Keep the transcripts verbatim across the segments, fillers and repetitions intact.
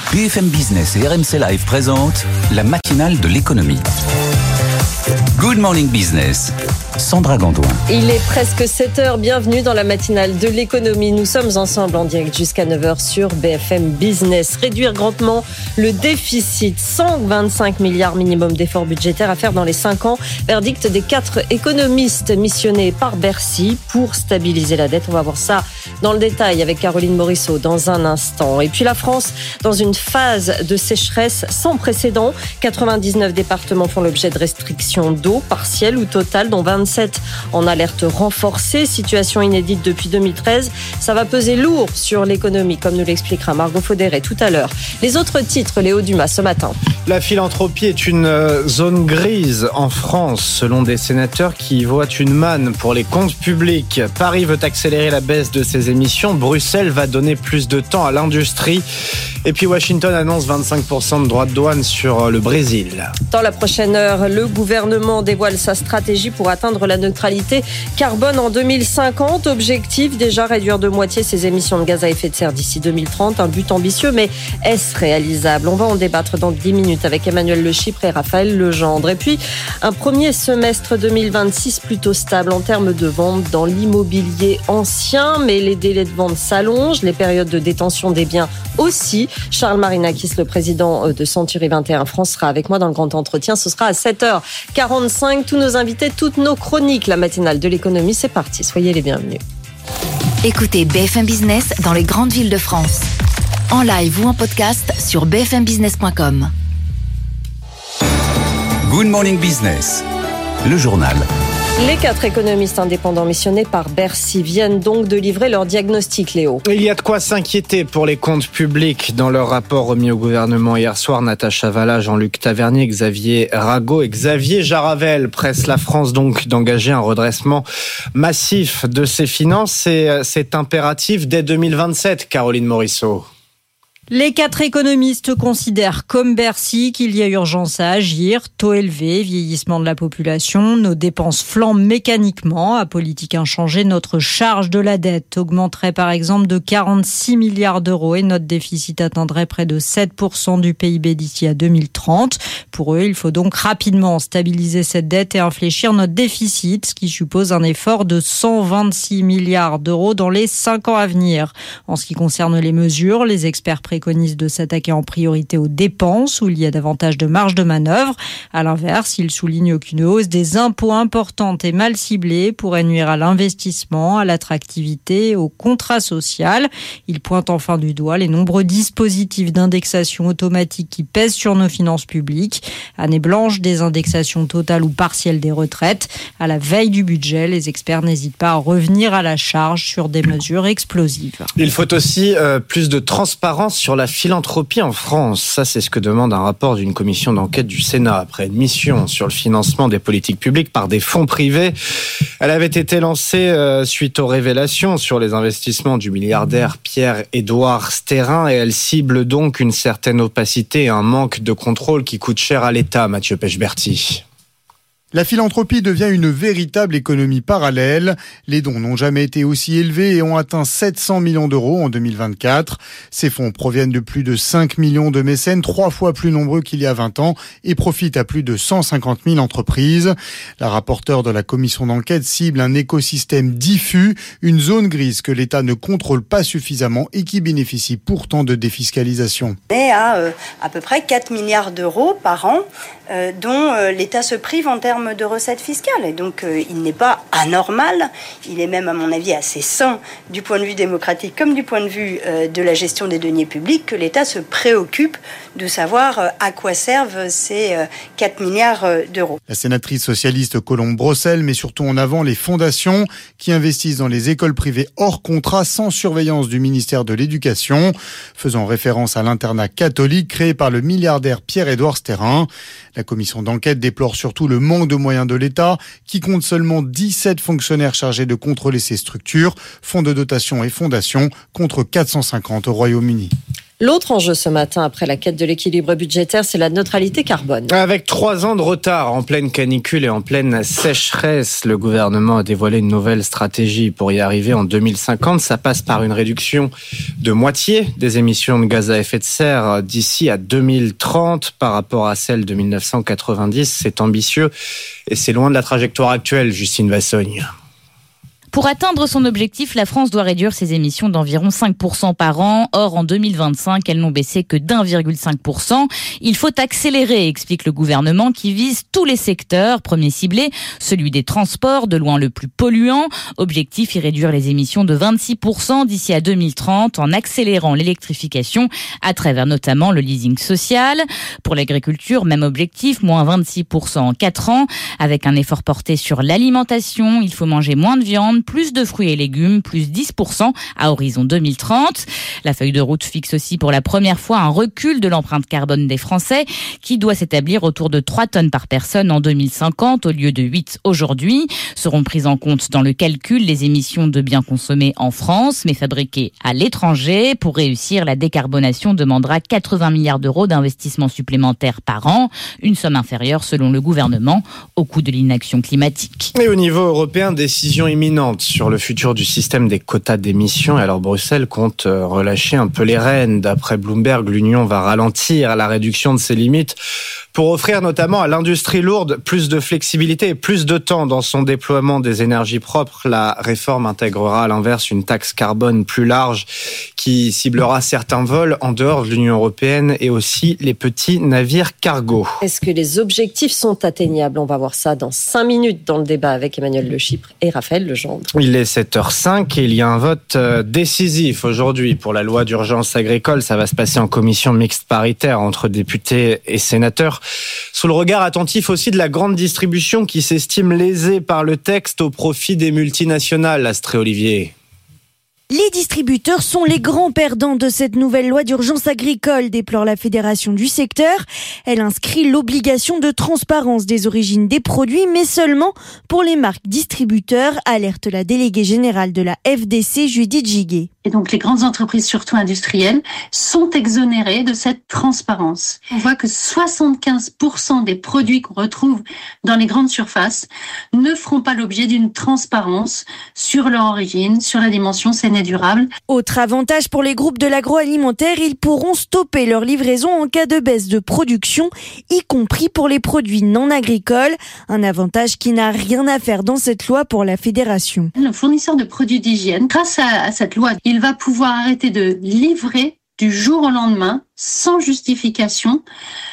B F M Business et R M C Live présentent la matinale de l'économie. Good Morning Business, Sandra Gandoin. Il est presque sept heures, bienvenue dans la matinale de l'économie. Nous sommes ensemble en direct jusqu'à neuf heures sur B F M Business. Réduire grandement le déficit, cent vingt-cinq milliards minimum d'efforts budgétaires à faire dans les cinq ans. Verdict des quatre économistes missionnés par Bercy pour stabiliser la dette. On va voir ça dans le détail avec Caroline Morisseau dans un instant. Et puis la France dans une phase de sécheresse sans précédent. quatre-vingt-dix-neuf départements font l'objet de restrictions d'eau partielle ou totale, dont vingt-sept en alerte renforcée. Situation inédite depuis deux mille treize. Ça va peser lourd sur l'économie, comme nous l'expliquera Margot Faudéré tout à l'heure. Les autres titres, Léo Dumas, ce matin. La philanthropie est une zone grise en France, selon des sénateurs qui y voient une manne pour les comptes publics. Paris veut accélérer la baisse de ses émissions. Bruxelles va donner plus de temps à l'industrie. Et puis Washington annonce vingt-cinq pour cent de droits de douane sur le Brésil. Dans la prochaine heure, le gouvernement dévoile sa stratégie pour atteindre la neutralité carbone en deux mille cinquante. Objectif, déjà réduire de moitié ses émissions de gaz à effet de serre d'ici deux mille trente. Un but ambitieux, mais est-ce réalisable? On va en débattre dans dix minutes avec Emmanuel Le Chypre et Raphaël Legendre. Et puis, un premier semestre deux mille vingt-six plutôt stable en termes de vente dans l'immobilier ancien, mais les délais de vente s'allongent, les périodes de détention des biens aussi. Charles Marinakis, le président de Century vingt et un France, sera avec moi dans le grand entretien. Ce sera à sept heures quarante-cinq. Tous nos invités, toutes nos chroniques, la matinale de l'économie, c'est parti. Soyez les bienvenus. Écoutez B F M Business dans les grandes villes de France. En live ou en podcast sur b f m business point com. Good Morning Business, le journal. Les quatre économistes indépendants missionnés par Bercy viennent donc de livrer leur diagnostic, Léo. Il y a de quoi s'inquiéter pour les comptes publics. Dans leur rapport remis au gouvernement hier soir, Natacha Valla, Jean-Luc Tavernier, Xavier Rago et Xavier Jaravel pressent la France donc d'engager un redressement massif de ses finances. C'est, c'est impératif dès deux mille vingt-sept, Caroline Morisseau. Les quatre économistes considèrent comme Bercy qu'il y a urgence à agir. Taux élevé, vieillissement de la population, nos dépenses flambent mécaniquement. À politique inchangée, notre charge de la dette augmenterait par exemple de quarante-six milliards d'euros et notre déficit atteindrait près de sept pour cent du P I B d'ici à deux mille trente. Pour eux, il faut donc rapidement stabiliser cette dette et infléchir notre déficit, ce qui suppose un effort de cent vingt-six milliards d'euros dans les cinq ans à venir. En ce qui concerne les mesures, les experts préconisent de s'attaquer en priorité aux dépenses où il y a davantage de marge de manœuvre. À l'inverse, il souligne qu'une hausse des impôts importante et mal ciblée pourrait nuire à l'investissement, à l'attractivité, au contrat social. Il pointe enfin du doigt les nombreux dispositifs d'indexation automatique qui pèsent sur nos finances publiques. Année blanche des indexations totales ou partielles des retraites. À la veille du budget, les experts n'hésitent pas à revenir à la charge sur des mesures explosives. Il faut aussi euh, plus de transparence sur Sur la philanthropie en France. Ça, c'est ce que demande un rapport d'une commission d'enquête du Sénat après une mission sur le financement des politiques publiques par des fonds privés. Elle avait été lancée euh, suite aux révélations sur les investissements du milliardaire Pierre-Édouard Stérin et elle cible donc une certaine opacité et un manque de contrôle qui coûte cher à l'État, Mathieu Pechberti. La philanthropie devient une véritable économie parallèle. Les dons n'ont jamais été aussi élevés et ont atteint sept cents millions d'euros en deux mille vingt-quatre. Ces fonds proviennent de plus de cinq millions de mécènes, trois fois plus nombreux qu'il y a vingt ans, et profitent à plus de cent cinquante mille entreprises. La rapporteure de la commission d'enquête cible un écosystème diffus, une zone grise que l'État ne contrôle pas suffisamment et qui bénéficie pourtant de défiscalisation. On est à euh, à peu près quatre milliards d'euros par an euh, dont euh, l'État se prive en termes de recettes fiscales. Et donc, euh, il n'est pas anormal, il est même, à mon avis, assez sain du point de vue démocratique comme du point de vue euh, de la gestion des deniers publics que l'État se préoccupe de savoir euh, à quoi servent ces euh, quatre milliards d'euros. La sénatrice socialiste Colombe Brossel met surtout en avant les fondations qui investissent dans les écoles privées hors contrat sans surveillance du ministère de l'Éducation, faisant référence à l'internat catholique créé par le milliardaire Pierre-Édouard Stérin. La commission d'enquête déplore surtout le manque de moyens de l'État, qui compte seulement dix-sept fonctionnaires chargés de contrôler ces structures, fonds de dotation et fondations, contre quatre cent cinquante au Royaume-Uni. L'autre enjeu ce matin, après la quête de l'équilibre budgétaire, c'est la neutralité carbone. Avec trois ans de retard, en pleine canicule et en pleine sécheresse, le gouvernement a dévoilé une nouvelle stratégie pour y arriver en deux mille cinquante. Ça passe par une réduction de moitié des émissions de gaz à effet de serre d'ici à deux mille trente par rapport à celle de dix-neuf cent quatre-vingt-dix. C'est ambitieux et c'est loin de la trajectoire actuelle, Justine Vassogne. Pour atteindre son objectif, la France doit réduire ses émissions d'environ cinq pour cent par an. Or, en deux mille vingt-cinq, elles n'ont baissé que d'un virgule cinq pour cent. Il faut accélérer, explique le gouvernement, qui vise tous les secteurs. Premier ciblé, celui des transports, de loin le plus polluant. Objectif, y réduire les émissions de vingt-six pour cent d'ici à deux mille trente en accélérant l'électrification à travers notamment le leasing social. Pour l'agriculture, même objectif, moins vingt-six pour cent en quatre ans. Avec un effort porté sur l'alimentation, il faut manger moins de viande, plus de fruits et légumes, plus dix pour cent à horizon deux mille trente. La feuille de route fixe aussi pour la première fois un recul de l'empreinte carbone des Français qui doit s'établir autour de trois tonnes par personne en deux mille cinquante au lieu de huit aujourd'hui. Seront prises en compte dans le calcul les émissions de biens consommés en France mais fabriqués à l'étranger. Pour réussir, la décarbonation demandera quatre-vingts milliards d'euros d'investissements supplémentaires par an, une somme inférieure selon le gouvernement au coût de l'inaction climatique. Et au niveau européen, décision imminente sur le futur du système des quotas d'émissions. Et alors Bruxelles compte relâcher un peu les rênes. D'après Bloomberg, l'Union va ralentir la réduction de ses limites pour offrir notamment à l'industrie lourde plus de flexibilité et plus de temps dans son déploiement des énergies propres. La réforme intégrera à l'inverse une taxe carbone plus large qui ciblera certains vols en dehors de l'Union européenne et aussi les petits navires cargo. Est-ce que les objectifs sont atteignables ? On va voir ça dans cinq minutes dans le débat avec Emmanuel Le Chypre et Raphaël Legendre. Il est sept heures cinq et il y a un vote décisif aujourd'hui pour la loi d'urgence agricole. Ça va se passer en commission mixte paritaire entre députés et sénateurs. Sous le regard attentif aussi de la grande distribution qui s'estime lésée par le texte au profit des multinationales. Astrée Olivier. Les distributeurs sont les grands perdants de cette nouvelle loi d'urgence agricole, déplore la fédération du secteur. Elle inscrit l'obligation de transparence des origines des produits, mais seulement pour les marques distributeurs, alerte la déléguée générale de la F D C, Judith Giguet. Et donc les grandes entreprises, surtout industrielles, sont exonérées de cette transparence. On voit que soixante-quinze pour cent des produits qu'on retrouve dans les grandes surfaces ne feront pas l'objet d'une transparence sur leur origine, sur la dimension saine et durable. Autre avantage pour les groupes de l'agroalimentaire, ils pourront stopper leur livraison en cas de baisse de production, y compris pour les produits non agricoles. Un avantage qui n'a rien à faire dans cette loi pour la fédération. Le fournisseur de produits d'hygiène, grâce à, à cette loi, il va pouvoir arrêter de livrer du jour au lendemain, sans justification,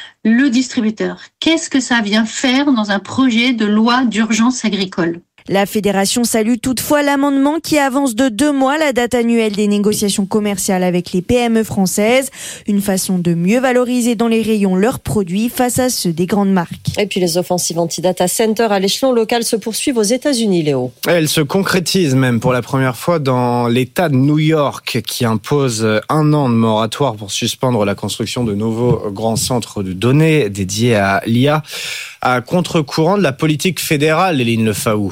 le distributeur. Qu'est-ce que ça vient faire dans un projet de loi d'urgence agricole ? La fédération salue toutefois l'amendement qui avance de deux mois la date annuelle des négociations commerciales avec les P M E françaises. Une façon de mieux valoriser dans les rayons leurs produits face à ceux des grandes marques. Et puis les offensives anti-data center à l'échelon local se poursuivent aux États-Unis, Léo. Elles se concrétisent même pour la première fois dans l'État de New York qui impose un an de moratoire pour suspendre la construction de nouveaux grands centres de données dédiés à l'I A à contre-courant de la politique fédérale, Éline Lefaou.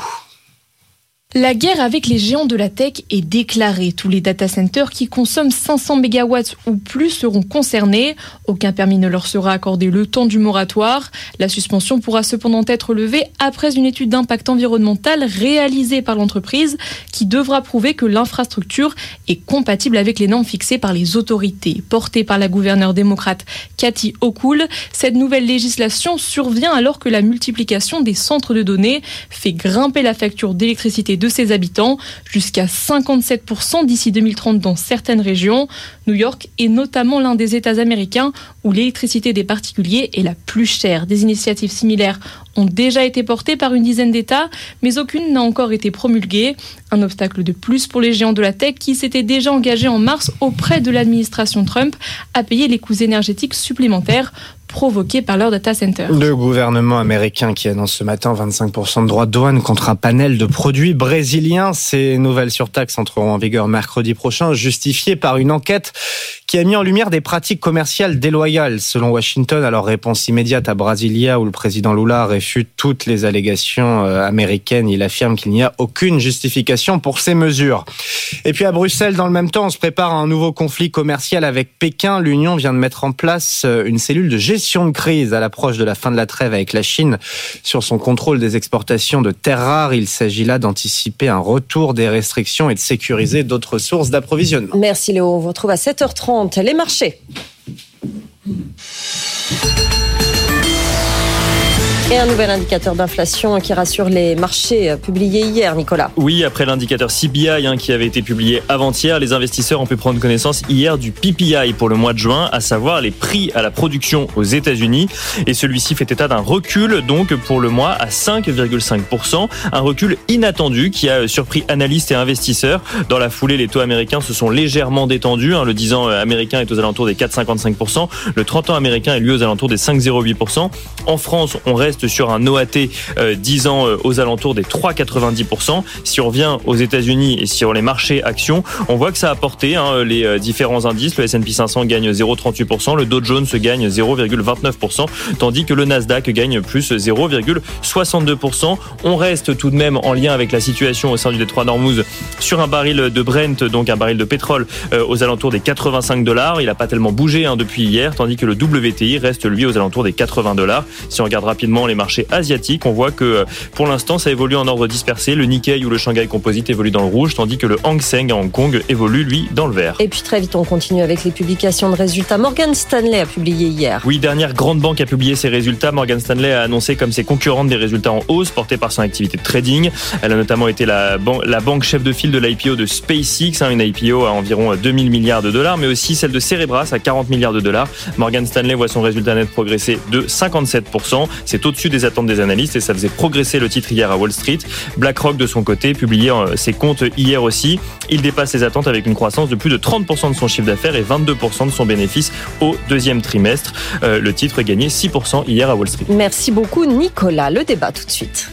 La guerre avec les géants de la tech est déclarée. Tous les data centers qui consomment cinq cents mégawatts ou plus seront concernés. Aucun permis ne leur sera accordé le temps du moratoire. La suspension pourra cependant être levée après une étude d'impact environnemental réalisée par l'entreprise qui devra prouver que l'infrastructure est compatible avec les normes fixées par les autorités. Portée par la gouverneure démocrate Kathy Hochul, cette nouvelle législation survient alors que la multiplication des centres de données fait grimper la facture d'électricité de ses habitants jusqu'à cinquante-sept pour cent d'ici deux mille trente dans certaines régions. New York est notamment l'un des États américains où l'électricité des particuliers est la plus chère. Des initiatives similaires ont déjà été portées par une dizaine d'États, mais aucune n'a encore été promulguée. Un obstacle de plus pour les géants de la tech qui s'étaient déjà engagés en mars auprès de l'administration Trump à payer les coûts énergétiques supplémentaires provoqués par leur data center. Le gouvernement américain qui annonce ce matin vingt-cinq pour cent de droits de douane contre un panel de produits brésiliens. Ces nouvelles surtaxes entreront en vigueur mercredi prochain, justifiées par une enquête qui a mis en lumière des pratiques commerciales déloyales. Selon Washington, alors réponse immédiate à Brasilia où le président Lula réfute toutes les allégations américaines. Il affirme qu'il n'y a aucune justification pour ces mesures. Et puis à Bruxelles, dans le même temps, on se prépare à un nouveau conflit commercial avec Pékin. L'Union vient de mettre en place une cellule de gestion de crise à l'approche de la fin de la trêve avec la Chine sur son contrôle des exportations de terres rares. Il s'agit là d'anticiper un retour des restrictions et de sécuriser d'autres sources d'approvisionnement. Merci Léo, on vous retrouve à sept heures trente. Les marchés. Et un nouvel indicateur d'inflation qui rassure les marchés publié hier, Nicolas. Oui, après l'indicateur C P I hein, qui avait été publié avant-hier, les investisseurs ont pu prendre connaissance hier du P P I pour le mois de juin, à savoir les prix à la production aux États-Unis. Et celui-ci fait état d'un recul donc pour le mois à cinq virgule cinq pour cent, un recul inattendu qui a surpris analystes et investisseurs. Dans la foulée, les taux américains se sont légèrement détendus. Hein, le dix ans américain est aux alentours des quatre virgule cinquante-cinq pour cent, le trente ans américain est lui aux alentours des cinq virgule zéro huit pour cent. En France, on reste sur un O A T euh, dix ans euh, aux alentours des trois virgule quatre-vingt-dix pour cent. Si on revient aux États-Unis et sur les marchés actions, on voit que ça a porté hein, les euh, différents indices. Le S and P cinq cents gagne zéro virgule trente-huit pour cent, le Dow Jones gagne zéro virgule vingt-neuf pour cent, tandis que le Nasdaq gagne plus zéro virgule soixante-deux pour cent. On reste tout de même en lien avec la situation au sein du détroit d'Ormuz sur un baril de Brent, donc un baril de pétrole euh, aux alentours des quatre-vingt-cinq dollars. Il n'a pas tellement bougé hein, depuis hier, tandis que le W T I reste lui aux alentours des quatre-vingts dollars. Si on regarde rapidement les marchés asiatiques, on voit que pour l'instant ça évolue en ordre dispersé. Le Nikkei ou le Shanghai Composite évolue dans le rouge, tandis que le Hang Seng à Hong Kong évolue lui dans le vert. Et puis très vite on continue avec les publications de résultats. Morgan Stanley a publié hier. Oui, dernière grande banque a publié ses résultats. Morgan Stanley a annoncé comme ses concurrentes des résultats en hausse portés par son activité de trading. Elle a notamment été la, ban- la banque chef de file de l'I P O de SpaceX, hein, une I P O à environ deux mille milliards de dollars, mais aussi celle de Cerebras à quarante milliards de dollars. Morgan Stanley voit son résultat net progresser de cinquante-sept pour cent. C'est au-dessus des attentes des analystes et ça faisait progresser le titre hier à Wall Street. BlackRock de son côté publiait ses comptes hier aussi. Il dépasse ses attentes avec une croissance de plus de trente pour cent de son chiffre d'affaires et vingt-deux pour cent de son bénéfice au deuxième trimestre. Euh, le titre gagnait six pour cent hier à Wall Street. Merci beaucoup Nicolas. Le débat tout de suite.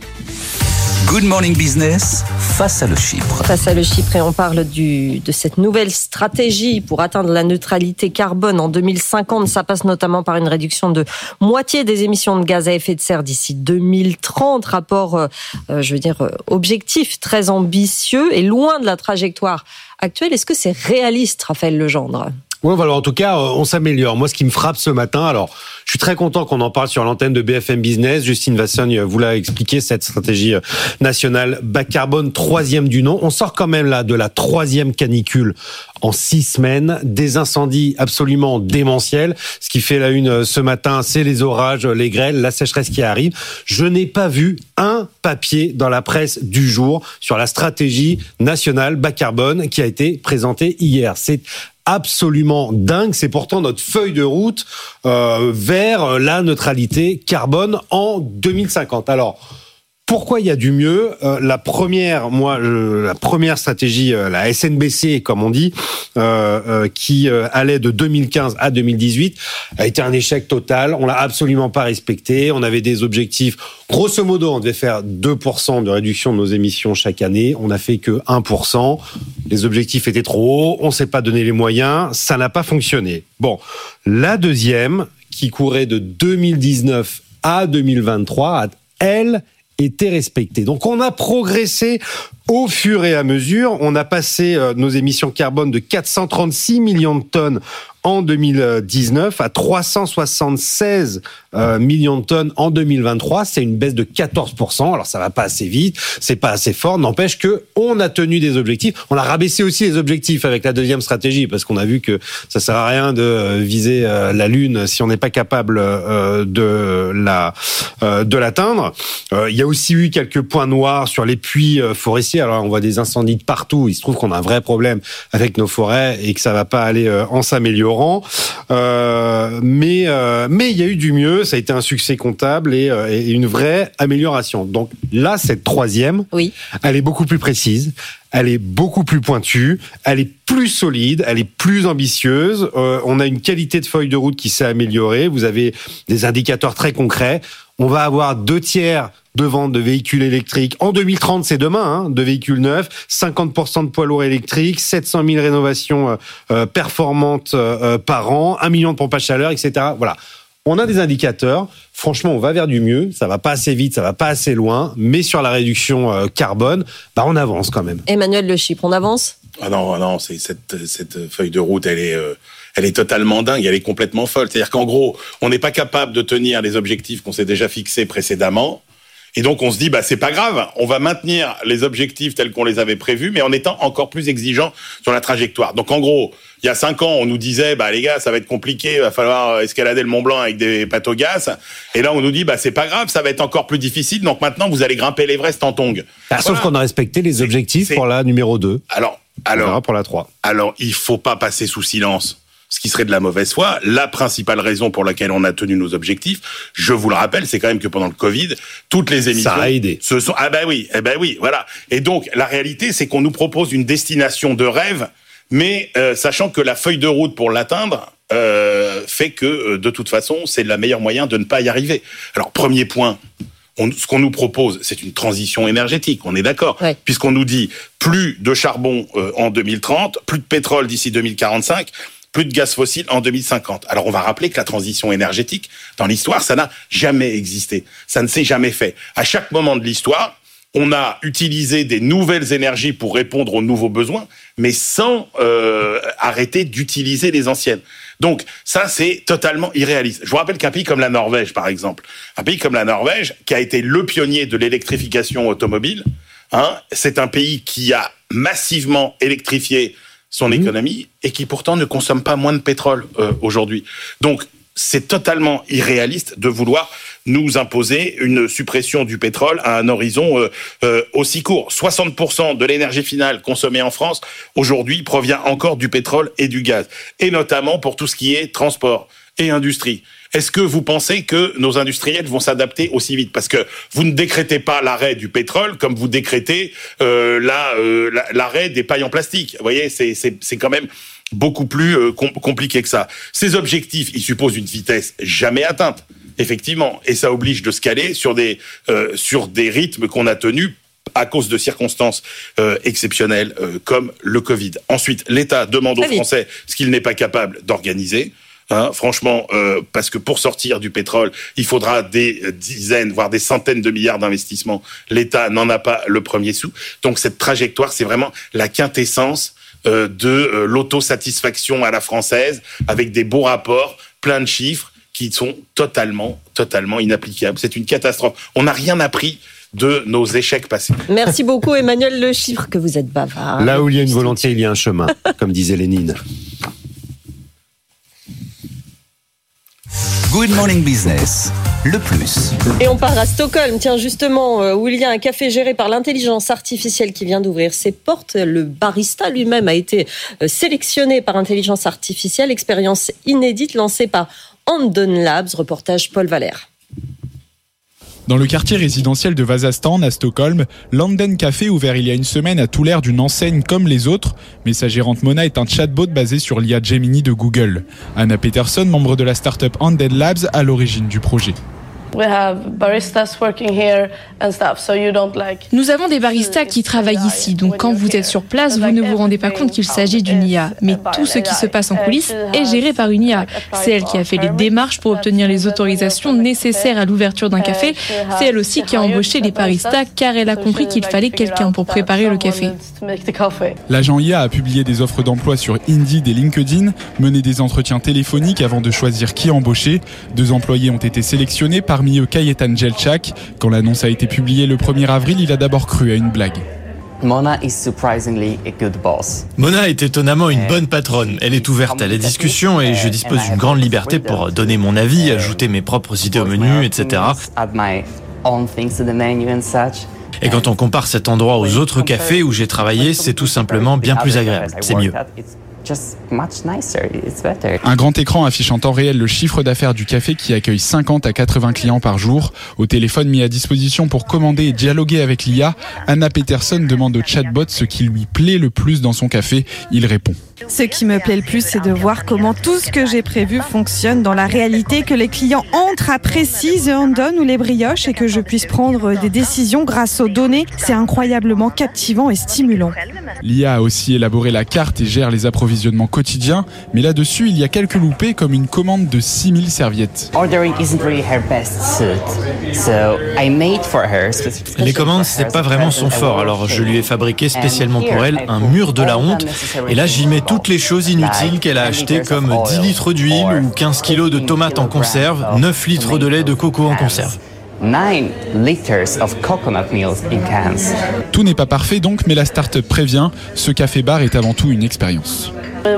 Good Morning Business, face à le Chypre. Face à le Chypre et on parle du, de cette nouvelle stratégie pour atteindre la neutralité carbone en deux mille cinquante. Ça passe notamment par une réduction de moitié des émissions de gaz à effet de serre d'ici deux mille trente. Rapport, euh, je veux dire, euh, objectif très ambitieux et loin de la trajectoire actuelle. Est-ce que c'est réaliste, Raphaël Legendre ? Oui, voilà, en tout cas, on s'améliore. Moi, ce qui me frappe ce matin, alors, je suis très content qu'on en parle sur l'antenne de B F M Business. Justine Vassogne vous l'a expliqué, cette stratégie nationale bas carbone, troisième du nom. On sort quand même là de la troisième canicule en six semaines, des incendies absolument démentiels. Ce qui fait la une ce matin, c'est les orages, les grêles, la sécheresse qui arrive. Je n'ai pas vu un papier dans la presse du jour sur la stratégie nationale bas carbone qui a été présentée hier. C'est absolument dingue. C'est pourtant notre feuille de route euh, vers la neutralité carbone en deux mille cinquante. Alors, pourquoi il y a du mieux ? euh, La première, moi, je, la première stratégie, euh, la S N B C, comme on dit, euh, euh, qui euh, allait de deux mille quinze à deux mille dix-huit, a été un échec total. On l'a absolument pas respecté. On avait des objectifs. Grosso modo, on devait faire deux pour cent de réduction de nos émissions chaque année. On n'a fait que un pour cent. Les objectifs étaient trop hauts. On s'est pas donné les moyens. Ça n'a pas fonctionné. Bon, la deuxième, qui courait de deux mille dix-neuf à deux mille vingt-trois, a, elle, été respectée. Donc on a progressé au fur et à mesure. On a passé euh, nos émissions carbone de quatre cent trente-six millions de tonnes en deux mille dix-neuf à trois cent soixante-seize euh, millions de tonnes en deux mille vingt-trois. C'est une baisse de quatorze pour cent. Alors ça va pas assez vite, c'est pas assez fort. N'empêche que on a tenu des objectifs. On a rabaissé aussi les objectifs avec la deuxième stratégie parce qu'on a vu que ça sert à rien de viser euh, la Lune si on n'est pas capable euh, de la euh, de l'atteindre. Euh, il y a aussi eu quelques points noirs sur les puits euh, forestiers. Alors on voit des incendies de partout. Il se trouve qu'on a un vrai problème avec nos forêts et que ça va pas aller euh, en s'améliorant. Laurent. Euh, mais euh, mais il y a eu du mieux. Ça a été un succès comptable et, euh, et une vraie amélioration. Donc là, cette troisième, oui. elle est beaucoup plus précise. Elle est beaucoup plus pointue, elle est plus solide, elle est plus ambitieuse. Euh, on a une qualité de feuille de route qui s'est améliorée. Vous avez des indicateurs très concrets. On va avoir deux tiers de vente de véhicules électriques. En deux mille trente, c'est demain, hein, de véhicules neufs, cinquante pour cent de poids lourds électriques, sept cent mille rénovations euh, performantes euh, par an, un million de pompes à chaleur, et cetera. Voilà. On a des indicateurs. Franchement, on va vers du mieux. Ça va pas assez vite, ça va pas assez loin. Mais sur la réduction euh, carbone, bah, on avance quand même. Emmanuel Le Chypre, on avance ? Ah non, non, c'est cette, cette feuille de route, elle est, euh, elle est totalement dingue. Elle est complètement folle. C'est-à-dire qu'en gros, on n'est pas capable de tenir les objectifs qu'on s'est déjà fixés précédemment. Et donc, on se dit, bah, c'est pas grave. On va maintenir les objectifs tels qu'on les avait prévus, mais en étant encore plus exigeant sur la trajectoire. Donc, en gros, il y a cinq ans, on nous disait, bah, les gars, ça va être compliqué, il va falloir escalader le Mont Blanc avec des pâtes au gaz. Et là, on nous dit, bah, c'est pas grave, ça va être encore plus difficile. Donc maintenant, vous allez grimper l'Everest en tongs. Ah, voilà. Sauf qu'on a respecté les objectifs c'est, c'est... pour la numéro deux. Alors, alors, pour la trois. Alors, il faut pas passer sous silence ce qui serait de la mauvaise foi. La principale raison pour laquelle on a tenu nos objectifs, je vous le rappelle, c'est quand même que pendant le Covid, toutes les émissions... Ça a aidé. Se sont... Ah ben oui, eh ben oui, voilà. Et donc, la réalité, c'est qu'on nous propose une destination de rêve, mais euh, sachant que la feuille de route pour l'atteindre euh, fait que, euh, de toute façon, c'est le meilleur moyen de ne pas y arriver. Alors, premier point... On, ce qu'on nous propose, c'est une transition énergétique, on est d'accord, ouais. Puisqu'on nous dit plus de charbon euh, en deux mille trente, plus de pétrole d'ici deux mille quarante-cinq, plus de gaz fossile en deux mille cinquante. Alors on va rappeler que la transition énergétique, dans l'histoire, ça n'a jamais existé, ça ne s'est jamais fait. À chaque moment de l'histoire, on a utilisé des nouvelles énergies pour répondre aux nouveaux besoins, mais sans euh, arrêter d'utiliser les anciennes. Donc ça, c'est totalement irréaliste. Je vous rappelle qu'un pays comme la Norvège, par exemple, un pays comme la Norvège, qui a été le pionnier de l'électrification automobile, hein, c'est un pays qui a massivement électrifié son économie et qui pourtant ne consomme pas moins de pétrole euh, aujourd'hui. Donc c'est totalement irréaliste de vouloir nous imposer une suppression du pétrole à un horizon euh, euh, aussi court. soixante pour cent de l'énergie finale consommée en France, aujourd'hui, provient encore du pétrole et du gaz. Et notamment pour tout ce qui est transport et industrie. Est-ce que vous pensez que nos industriels vont s'adapter aussi vite ? Parce que vous ne décrétez pas l'arrêt du pétrole comme vous décrétez euh, la, euh, l'arrêt des pailles en plastique. Vous voyez, c'est, c'est, c'est quand même beaucoup plus euh, compliqué que ça. Ces objectifs, ils supposent une vitesse jamais atteinte. Effectivement, et ça oblige de se caler sur des euh, sur des rythmes qu'on a tenus à cause de circonstances euh, exceptionnelles euh, comme le Covid. Ensuite, l'État demande aux Français ce qu'il n'est pas capable d'organiser. Hein, franchement, euh, parce que pour sortir du pétrole, il faudra des dizaines, voire des centaines de milliards d'investissements. L'État n'en a pas le premier sou. Donc cette trajectoire, c'est vraiment la quintessence euh, de euh, l'autosatisfaction à la française, avec des beaux rapports, plein de chiffres, qui sont totalement, totalement inapplicables. C'est une catastrophe. On n'a rien appris de nos échecs passés. Merci beaucoup Emmanuel Le Chypre, que vous êtes bavard. Là où il y a une volonté, il y a un chemin, comme disait Lénine. Good Morning Business, le plus. Et on part à Stockholm, tiens justement, où il y a un café géré par l'intelligence artificielle qui vient d'ouvrir ses portes. Le barista lui-même a été sélectionné par intelligence artificielle, expérience inédite lancée par Andon Labs, reportage Paul Valère. Dans le quartier résidentiel de Vasastan, à Stockholm, Landen Café, ouvert il y a une semaine, a tout l'air d'une enseigne comme les autres, mais sa gérante Mona est un chatbot basé sur l'I A Gemini de Google. Anna Peterson, membre de la start-up Andon Labs, à l'origine du projet. Nous avons des baristas qui travaillent ici, donc quand vous êtes sur place, vous ne vous rendez pas compte qu'il s'agit d'une I A. Mais tout ce qui se passe en coulisses est géré par une I A. C'est elle qui a fait les démarches pour obtenir les autorisations nécessaires à l'ouverture d'un café. C'est elle aussi qui a embauché les baristas car elle a compris qu'il fallait quelqu'un pour préparer le café. L'agent I A a publié des offres d'emploi sur Indeed et LinkedIn, mené des entretiens téléphoniques avant de choisir qui embaucher. Deux employés ont été sélectionnés, parmi eux Kajetan Jelchak. Quand l'annonce a été publiée le premier avril, il a d'abord cru à une blague. Mona is surprisingly a good boss. Mona est étonnamment une bonne patronne. Elle est ouverte à la discussion et je dispose d'une grande liberté pour donner mon avis, ajouter mes propres idées au menu, et cetera. Et quand on compare cet endroit aux autres cafés où j'ai travaillé, c'est tout simplement bien plus agréable. C'est mieux. Un grand écran affiche en temps réel le chiffre d'affaires du café qui accueille cinquante à quatre-vingts clients par jour. Au téléphone mis à disposition pour commander et dialoguer avec l'I A, Anna Peterson demande au chatbot ce qui lui plaît le plus dans son café. Il répond. Ce qui me plaît le plus, c'est de voir comment tout ce que j'ai prévu fonctionne dans la réalité, que les clients entrent, apprécient The Undone ou les brioches et que je puisse prendre des décisions grâce aux données. C'est incroyablement captivant et stimulant. L'I A a aussi élaboré la carte et gère les approvisionnements quotidiens, mais là-dessus, il y a quelques loupés comme une commande de six mille serviettes. Les commandes, c'est pas vraiment son fort, alors je lui ai fabriqué spécialement pour elle un mur de la honte, et là j'y mets toutes les choses inutiles qu'elle a achetées comme dix litres d'huile ou quinze kilos de tomates en conserve, neuf litres de lait de coco en conserve. Tout n'est pas parfait donc, mais la start-up prévient, ce café-bar est avant tout une expérience.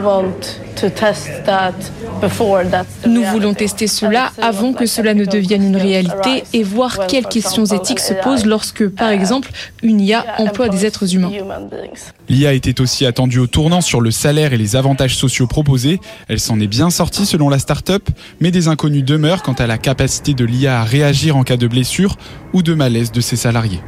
Nous voulons tester cela avant que cela ne devienne une réalité et voir quelles questions éthiques se posent lorsque, par exemple, une I A emploie des êtres humains. L'I A était aussi attendue au tournant sur le salaire et les avantages sociaux proposés. Elle s'en est bien sortie selon la start-up, mais des inconnus demeurent quant à la capacité de l'I A à réagir en cas de blessure ou de malaise de ses salariés.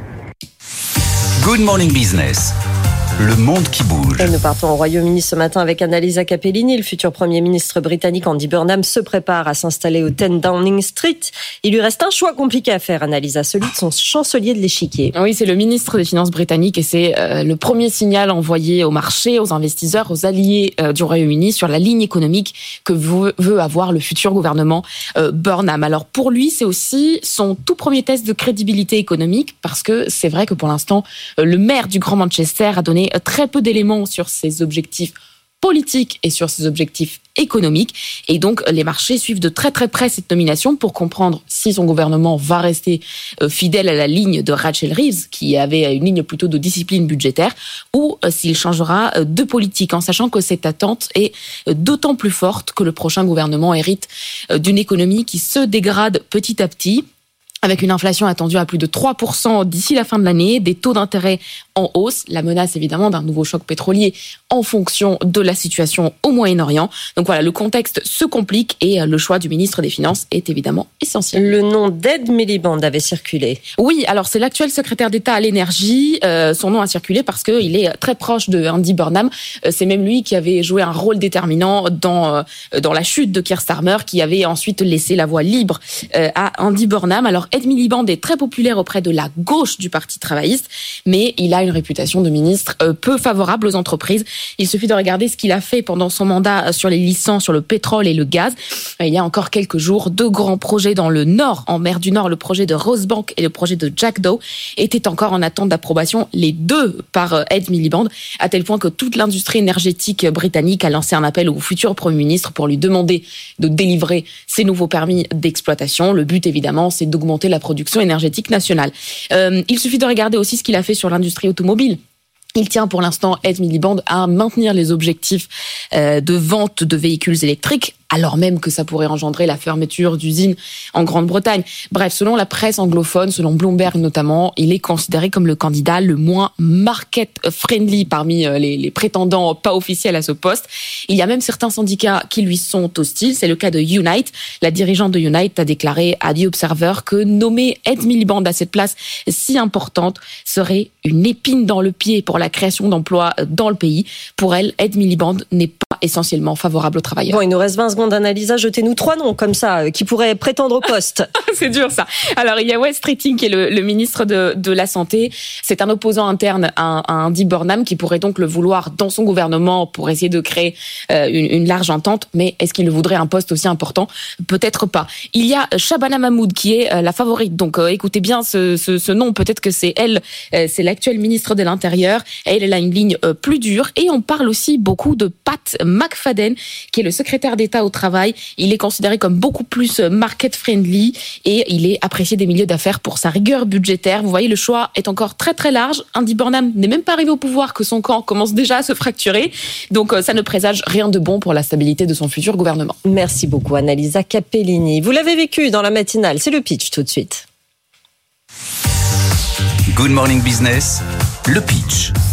Good Morning Business. Le monde qui bouge. Et nous partons au Royaume-Uni ce matin avec Annalisa Capellini. Le futur Premier ministre britannique Andy Burnham se prépare à s'installer au dix Downing Street. Il lui reste un choix compliqué à faire, Annalisa, celui de son chancelier de l'échiquier. Oui, c'est le ministre des Finances britannique et c'est euh, le premier signal envoyé au marché, aux investisseurs, aux alliés euh, du Royaume-Uni sur la ligne économique que veut, veut avoir le futur gouvernement euh, Burnham. Alors pour lui, c'est aussi son tout premier test de crédibilité économique parce que c'est vrai que pour l'instant, euh, le maire du Grand Manchester a donné très peu d'éléments sur ses objectifs politiques et sur ses objectifs économiques. Et donc, les marchés suivent de très très près cette nomination pour comprendre si son gouvernement va rester fidèle à la ligne de Rachel Reeves, qui avait une ligne plutôt de discipline budgétaire, ou s'il changera de politique, en sachant que cette attente est d'autant plus forte que le prochain gouvernement hérite d'une économie qui se dégrade petit à petit, avec une inflation attendue à plus de trois pour cent d'ici la fin de l'année, des taux d'intérêt en hausse, la menace évidemment d'un nouveau choc pétrolier en fonction de la situation au Moyen-Orient. Donc voilà, le contexte se complique et le choix du ministre des Finances est évidemment essentiel. Le nom d'Ed Miliband avait circulé. Oui, alors c'est l'actuel secrétaire d'État à l'énergie. Euh, son nom a circulé parce qu'il est très proche de Andy Burnham. Euh, c'est même lui qui avait joué un rôle déterminant dans, euh, dans la chute de Keir Starmer, qui avait ensuite laissé la voie libre euh, à Andy Burnham. Alors Ed Miliband est très populaire auprès de la gauche du Parti travailliste, mais il a une réputation de ministre peu favorable aux entreprises. Il suffit de regarder ce qu'il a fait pendant son mandat sur les licences sur le pétrole et le gaz. Il y a encore quelques jours, deux grands projets dans le Nord, en mer du Nord, le projet de Rosebank et le projet de Jack Doe, étaient encore en attente d'approbation, les deux par Ed Miliband, à tel point que toute l'industrie énergétique britannique a lancé un appel au futur Premier ministre pour lui demander de délivrer ses nouveaux permis d'exploitation. Le but, évidemment, c'est d'augmenter la production énergétique nationale. Euh, il suffit de regarder aussi ce qu'il a fait sur l'industrie automobile. Il tient pour l'instant, Ed Miliband, à maintenir les objectifs euh, de vente de véhicules électriques, alors même que ça pourrait engendrer la fermeture d'usines en Grande-Bretagne. Bref, selon la presse anglophone, selon Bloomberg notamment, il est considéré comme le candidat le moins market-friendly parmi les, les prétendants pas officiels à ce poste. Il y a même certains syndicats qui lui sont hostiles. C'est le cas de Unite. La dirigeante de Unite a déclaré à The Observer que nommer Ed Miliband à cette place si importante serait une épine dans le pied pour la création d'emplois dans le pays. Pour elle, Ed Miliband n'est pas essentiellement favorable aux travailleurs. Bon, il nous reste vingt secondes, Annalisa. Jetez-nous trois noms comme ça qui pourraient prétendre au poste. C'est dur ça. Alors il y a Wes Streeting qui est le, le ministre de, de la Santé. C'est un opposant interne à, à Andy Burnham qui pourrait donc le vouloir dans son gouvernement pour essayer de créer euh, une, une large entente. Mais est-ce qu'il voudrait un poste aussi important? Peut-être pas. Il y a Shabana Mahmood qui est euh, la favorite. Donc euh, écoutez bien ce, ce, ce nom. Peut-être que c'est elle. Euh, c'est l'actuelle ministre de l'Intérieur. Elle, elle a une ligne euh, plus dure. Et on parle aussi beaucoup de Pat McFadden qui est le secrétaire d'État au travail. Il est considéré comme beaucoup plus market-friendly et il est apprécié des milieux d'affaires pour sa rigueur budgétaire. Vous voyez, le choix est encore très très large. Andy Burnham n'est même pas arrivé au pouvoir que son camp commence déjà à se fracturer. Donc ça ne présage rien de bon pour la stabilité de son futur gouvernement. Merci beaucoup, Annalisa Capellini. Vous l'avez vécu dans la matinale. C'est le pitch tout de suite. Good Morning Business, le pitch.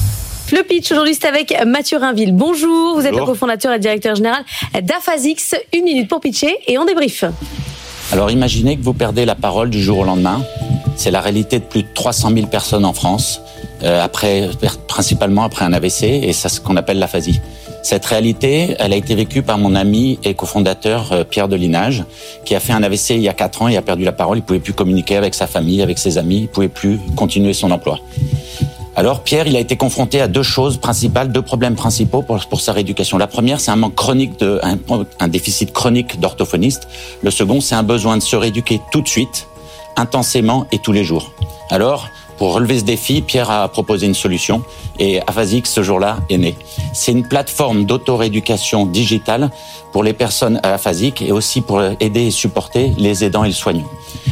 Le pitch aujourd'hui, c'est avec Mathieu Rainville. Bonjour, vous êtes Bonjour. le cofondateur et directeur général d'Aphasix. Une minute pour pitcher et on débrief. Alors imaginez que vous perdez la parole du jour au lendemain. C'est la réalité de plus de trois cent mille personnes en France, euh, après, principalement après un A V C, et c'est ce qu'on appelle l'aphasie. Cette réalité, elle a été vécue par mon ami et cofondateur euh, Pierre Delinage, qui a fait un A V C il y a quatre ans, il a perdu la parole, il pouvait plus communiquer avec sa famille, avec ses amis, il pouvait plus continuer son emploi. Alors Pierre, il a été confronté à deux choses principales, deux problèmes principaux pour, pour sa rééducation. La première, c'est un manque chronique, de, un, un déficit chronique d'orthophonistes. Le second, c'est un besoin de se rééduquer tout de suite, intensément et tous les jours. Alors, pour relever ce défi, Pierre a proposé une solution et Aphasix, ce jour-là, est né. C'est une plateforme d'auto-rééducation digitale pour les personnes aphasiques et aussi pour aider et supporter les aidants et le soignant.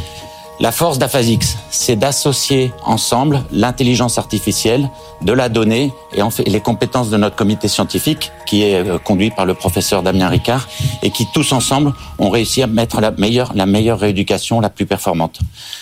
La force d'Aphasix, c'est d'associer ensemble l'intelligence artificielle, de la donnée et en fait les compétences de notre comité scientifique qui est conduit par le professeur Damien Ricard et qui tous ensemble ont réussi à mettre la meilleure, la meilleure rééducation la plus performante.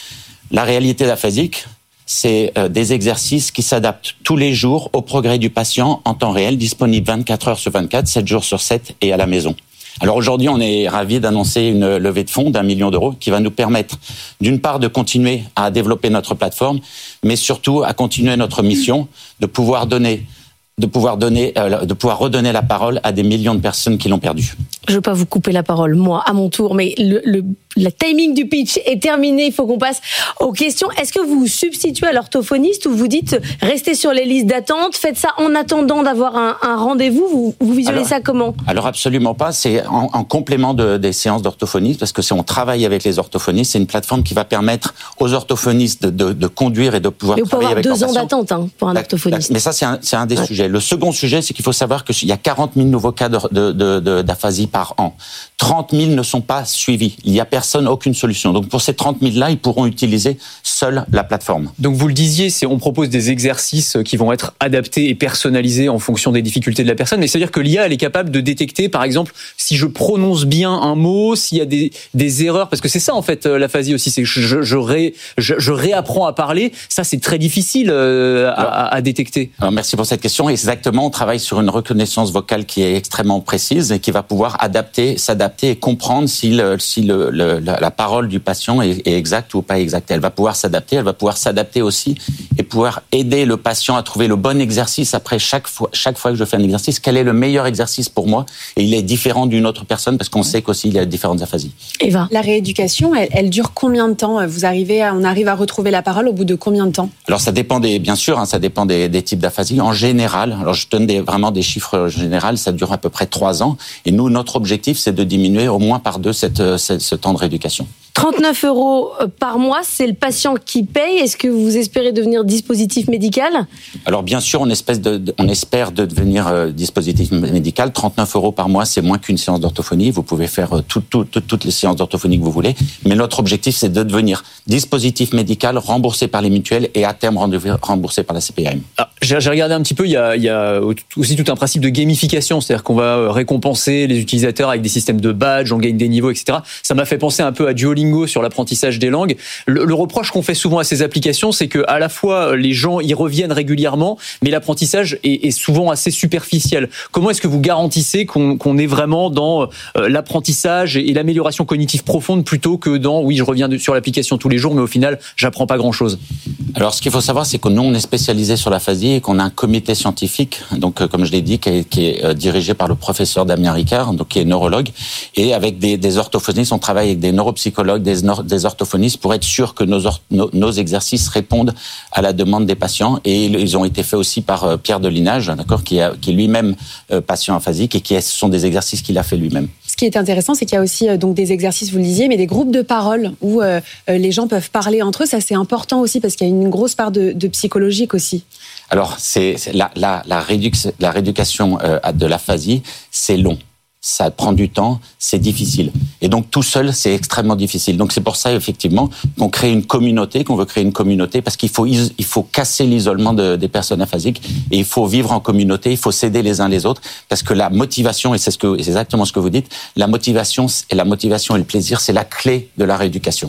La réalité d'Aphasix, c'est des exercices qui s'adaptent tous les jours au progrès du patient en temps réel, disponibles vingt-quatre heures sur vingt-quatre, sept jours sur sept et à la maison. Alors aujourd'hui, on est ravis d'annoncer une levée de fonds d'un million d'euros qui va nous permettre, d'une part, de continuer à développer notre plateforme, mais surtout à continuer notre mission de pouvoir donner, de pouvoir donner, euh, de pouvoir redonner la parole à des millions de personnes qui l'ont perdue. Je ne veux pas vous couper la parole, moi, à mon tour, mais le, le, le timing du pitch est terminé. Il faut qu'on passe aux questions. Est-ce que vous vous substituez à l'orthophoniste ou vous dites restez sur les listes d'attente, faites ça en attendant d'avoir un, un rendez-vous? Vous, vous visualisez alors, ça comment? Alors absolument pas. C'est en, en complément de, des séances d'orthophonistes parce que si on travaille avec les orthophonistes, c'est une plateforme qui va permettre aux orthophonistes de, de, de conduire et de pouvoir mais travailler avec leurs patients. deux ans d'attente hein, pour un orthophoniste. Mais ça, c'est un, c'est un des ouais. sujets. Le second sujet, c'est qu'il faut savoir qu'il y a quarante mille nouveaux cas de, de, de, de, d'aphasie par an. trente mille ne sont pas suivis. Il n'y a personne, aucune solution. Donc pour ces trente mille-là, ils pourront utiliser seule la plateforme. Donc vous le disiez, c'est, on propose des exercices qui vont être adaptés et personnalisés en fonction des difficultés de la personne. Mais c'est-à-dire que l'I A, elle est capable de détecter, par exemple, si je prononce bien un mot, s'il y a des, des erreurs. Parce que c'est ça, en fait, l'aphasie aussi. C'est que je, je, ré, je, je réapprends à parler. Ça, c'est très difficile euh, à, à, à détecter. Alors merci pour cette question. Exactement, on travaille sur une reconnaissance vocale qui est extrêmement précise et qui va pouvoir adapter, s'adapter et comprendre si, le, si le, le, la, la parole du patient est, est exacte ou pas exacte. Elle va pouvoir s'adapter, elle va pouvoir s'adapter aussi et pouvoir aider le patient à trouver le bon exercice après chaque fois, chaque fois que je fais un exercice. Quel est le meilleur exercice pour moi? Et il est différent d'une autre personne parce qu'on sait qu'aussi il y a différentes aphasies. Eva. La rééducation, elle, elle dure combien de temps? Vous arrivez à, on arrive à retrouver la parole au bout de combien de temps? Alors ça dépend des, bien sûr, hein, ça dépend des, des types d'aphasie. En général, alors je donne des, vraiment des chiffres généraux, ça dure à peu près trois ans. Et nous, notre objectif, c'est de diminuer au moins par deux cette, cette, ce temps de rééducation. trente-neuf euros par mois, c'est le patient qui paye. Est-ce que vous espérez devenir dispositif médical? Alors bien sûr, on espère de, on espère de devenir euh, dispositif médical. trente-neuf euros par mois, c'est moins qu'une séance d'orthophonie. Vous pouvez faire euh, tout, tout, tout, toutes les séances d'orthophonie que vous voulez. Mais notre objectif, c'est de devenir dispositif médical remboursé par les mutuelles et à terme remboursé par la C P A M. Ah, j'ai, j'ai regardé un petit peu, il y, a, il y a aussi tout un principe de gamification, c'est-à-dire qu'on va récompenser les utilisateurs avec des systèmes de badges, on gagne des niveaux, et cetera. Ça m'a fait penser un peu à Duolingo sur l'apprentissage des langues. Le, le reproche qu'on fait souvent à ces applications, c'est que à la fois les gens y reviennent régulièrement, mais l'apprentissage est, est souvent assez superficiel. Comment est-ce que vous garantissez qu'on, qu'on est vraiment dans euh, l'apprentissage et, et l'amélioration cognitive profonde plutôt que dans oui, je reviens de, sur l'application tous les jours, mais au final, j'apprends pas grand-chose? Alors, ce qu'il faut savoir, c'est que nous, on est spécialisé sur l'aphasie et qu'on a un comité scientifique, donc euh, comme je l'ai dit, qui est, qui est euh, dirigé par le professeur Damien Ricard, donc qui est neurologue, et avec des, des orthophonistes, on travaille avec des neuropsychologues, des, des orthophonistes pour être sûr que nos, or, nos, nos exercices répondent à la demande des patients. Et ils ont été faits aussi par euh, Pierre Delinage, d'accord, qui, a, qui est lui-même euh, patient aphasique et qui est, ce sont des exercices qu'il a fait lui-même. Ce qui est intéressant, c'est qu'il y a aussi euh, donc des exercices, vous le disiez, mais des groupes de parole où euh, les gens peuvent parler entre eux. Ça, c'est important aussi parce qu'il y a une grosse part de, de psychologique aussi. Alors, c'est, c'est la, la, la, réduc- la rééducation euh, de l'aphasie, c'est long. Ça prend du temps, c'est difficile. Et donc, tout seul, c'est extrêmement difficile. Donc, c'est pour ça, effectivement, qu'on crée une communauté, qu'on veut créer une communauté, parce qu'il faut, il faut casser l'isolement de, des personnes aphasiques et il faut vivre en communauté, il faut s'aider les uns les autres, parce que la motivation, et c'est, ce que, c'est exactement ce que vous dites, la motivation, et la motivation et le plaisir, c'est la clé de la rééducation.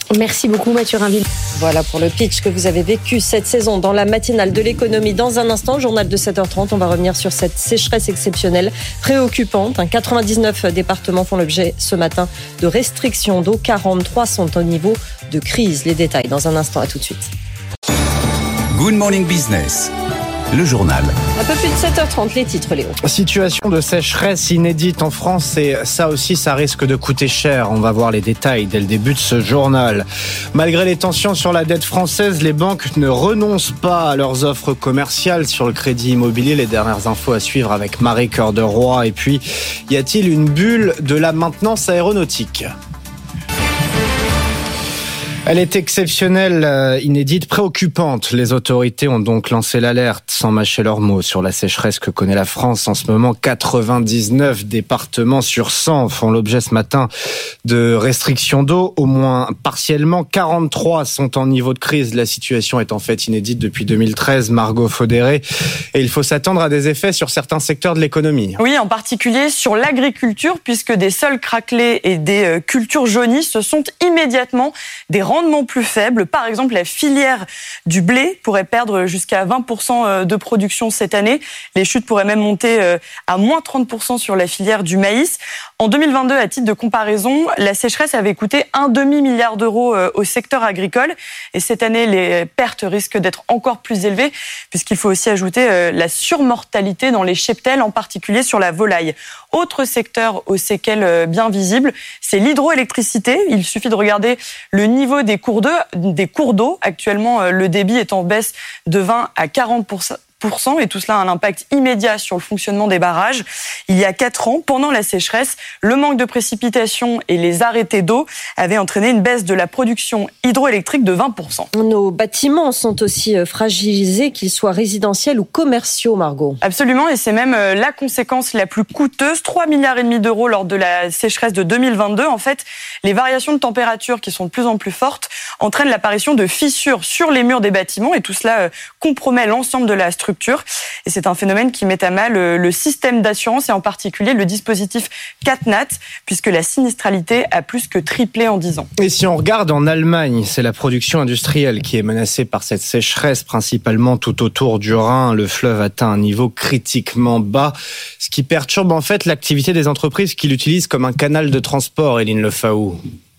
Merci beaucoup Mathieu Rainville. Voilà pour le pitch que vous avez vécu cette saison dans la matinale de l'économie. Dans un instant, journal de sept heures trente, on va revenir sur cette sécheresse exceptionnelle, préoccupante. quatre-vingt-dix-neuf départements font l'objet ce matin de restrictions d'eau. quarante-trois sont au niveau de crise. Les détails dans un instant, à tout de suite. Good Morning Business, le journal. Un peu plus de sept heures trente, les titres, Léo. Situation de sécheresse inédite en France et ça aussi, ça risque de coûter cher. On va voir les détails dès le début de ce journal. Malgré les tensions sur la dette française, les banques ne renoncent pas à leurs offres commerciales sur le crédit immobilier. Les dernières infos à suivre avec Marie Cœur de Roy. Et puis, y a-t-il une bulle de la maintenance aéronautique ? Elle est exceptionnelle, inédite, préoccupante. Les autorités ont donc lancé l'alerte, sans mâcher leurs mots, sur la sécheresse que connaît la France en ce moment. quatre-vingt-dix-neuf départements sur cent font l'objet ce matin de restrictions d'eau, au moins partiellement. quarante-trois sont en niveau de crise. La situation est en fait inédite depuis deux mille treize. Margot Faudéré. Et il faut s'attendre à des effets sur certains secteurs de l'économie. Oui, en particulier sur l'agriculture, puisque des sols craquelés et des cultures jaunies, ce sont immédiatement des rendements plus faibles. Par exemple, la filière du blé pourrait perdre jusqu'à vingt pour cent de production cette année. Les chutes pourraient même monter à moins trente pour cent sur la filière du maïs. En deux mille vingt-deux, à titre de comparaison, la sécheresse avait coûté un demi-milliard d'euros au secteur agricole. Et cette année, les pertes risquent d'être encore plus élevées, puisqu'il faut aussi ajouter la surmortalité dans les cheptels, en particulier sur la volaille. Autre secteur aux séquelles bien visibles, c'est l'hydroélectricité. Il suffit de regarder le niveau des cours d'eau. Des cours d'eau. Actuellement, le débit est en baisse de vingt à quarante pour cent. Et tout cela a un impact immédiat sur le fonctionnement des barrages. Il y a quatre ans, pendant la sécheresse, le manque de précipitations et les arrêtés d'eau avaient entraîné une baisse de la production hydroélectrique de vingt pour cent. Nos bâtiments sont aussi fragilisés, qu'ils soient résidentiels ou commerciaux, Margot. Absolument, et c'est même la conséquence la plus coûteuse. trois milliards et demi d'euros lors de la sécheresse de deux mille vingt-deux. En fait, les variations de température qui sont de plus en plus fortes entraînent l'apparition de fissures sur les murs des bâtiments et tout cela compromet l'ensemble de la structure. Et c'est un phénomène qui met à mal le système d'assurance et en particulier le dispositif CatNat, puisque la sinistralité a plus que triplé en dix ans. Et si on regarde en Allemagne, c'est la production industrielle qui est menacée par cette sécheresse, principalement tout autour du Rhin. Le fleuve atteint un niveau critiquement bas, ce qui perturbe en fait l'activité des entreprises qui l'utilisent comme un canal de transport, Éline Lefaou.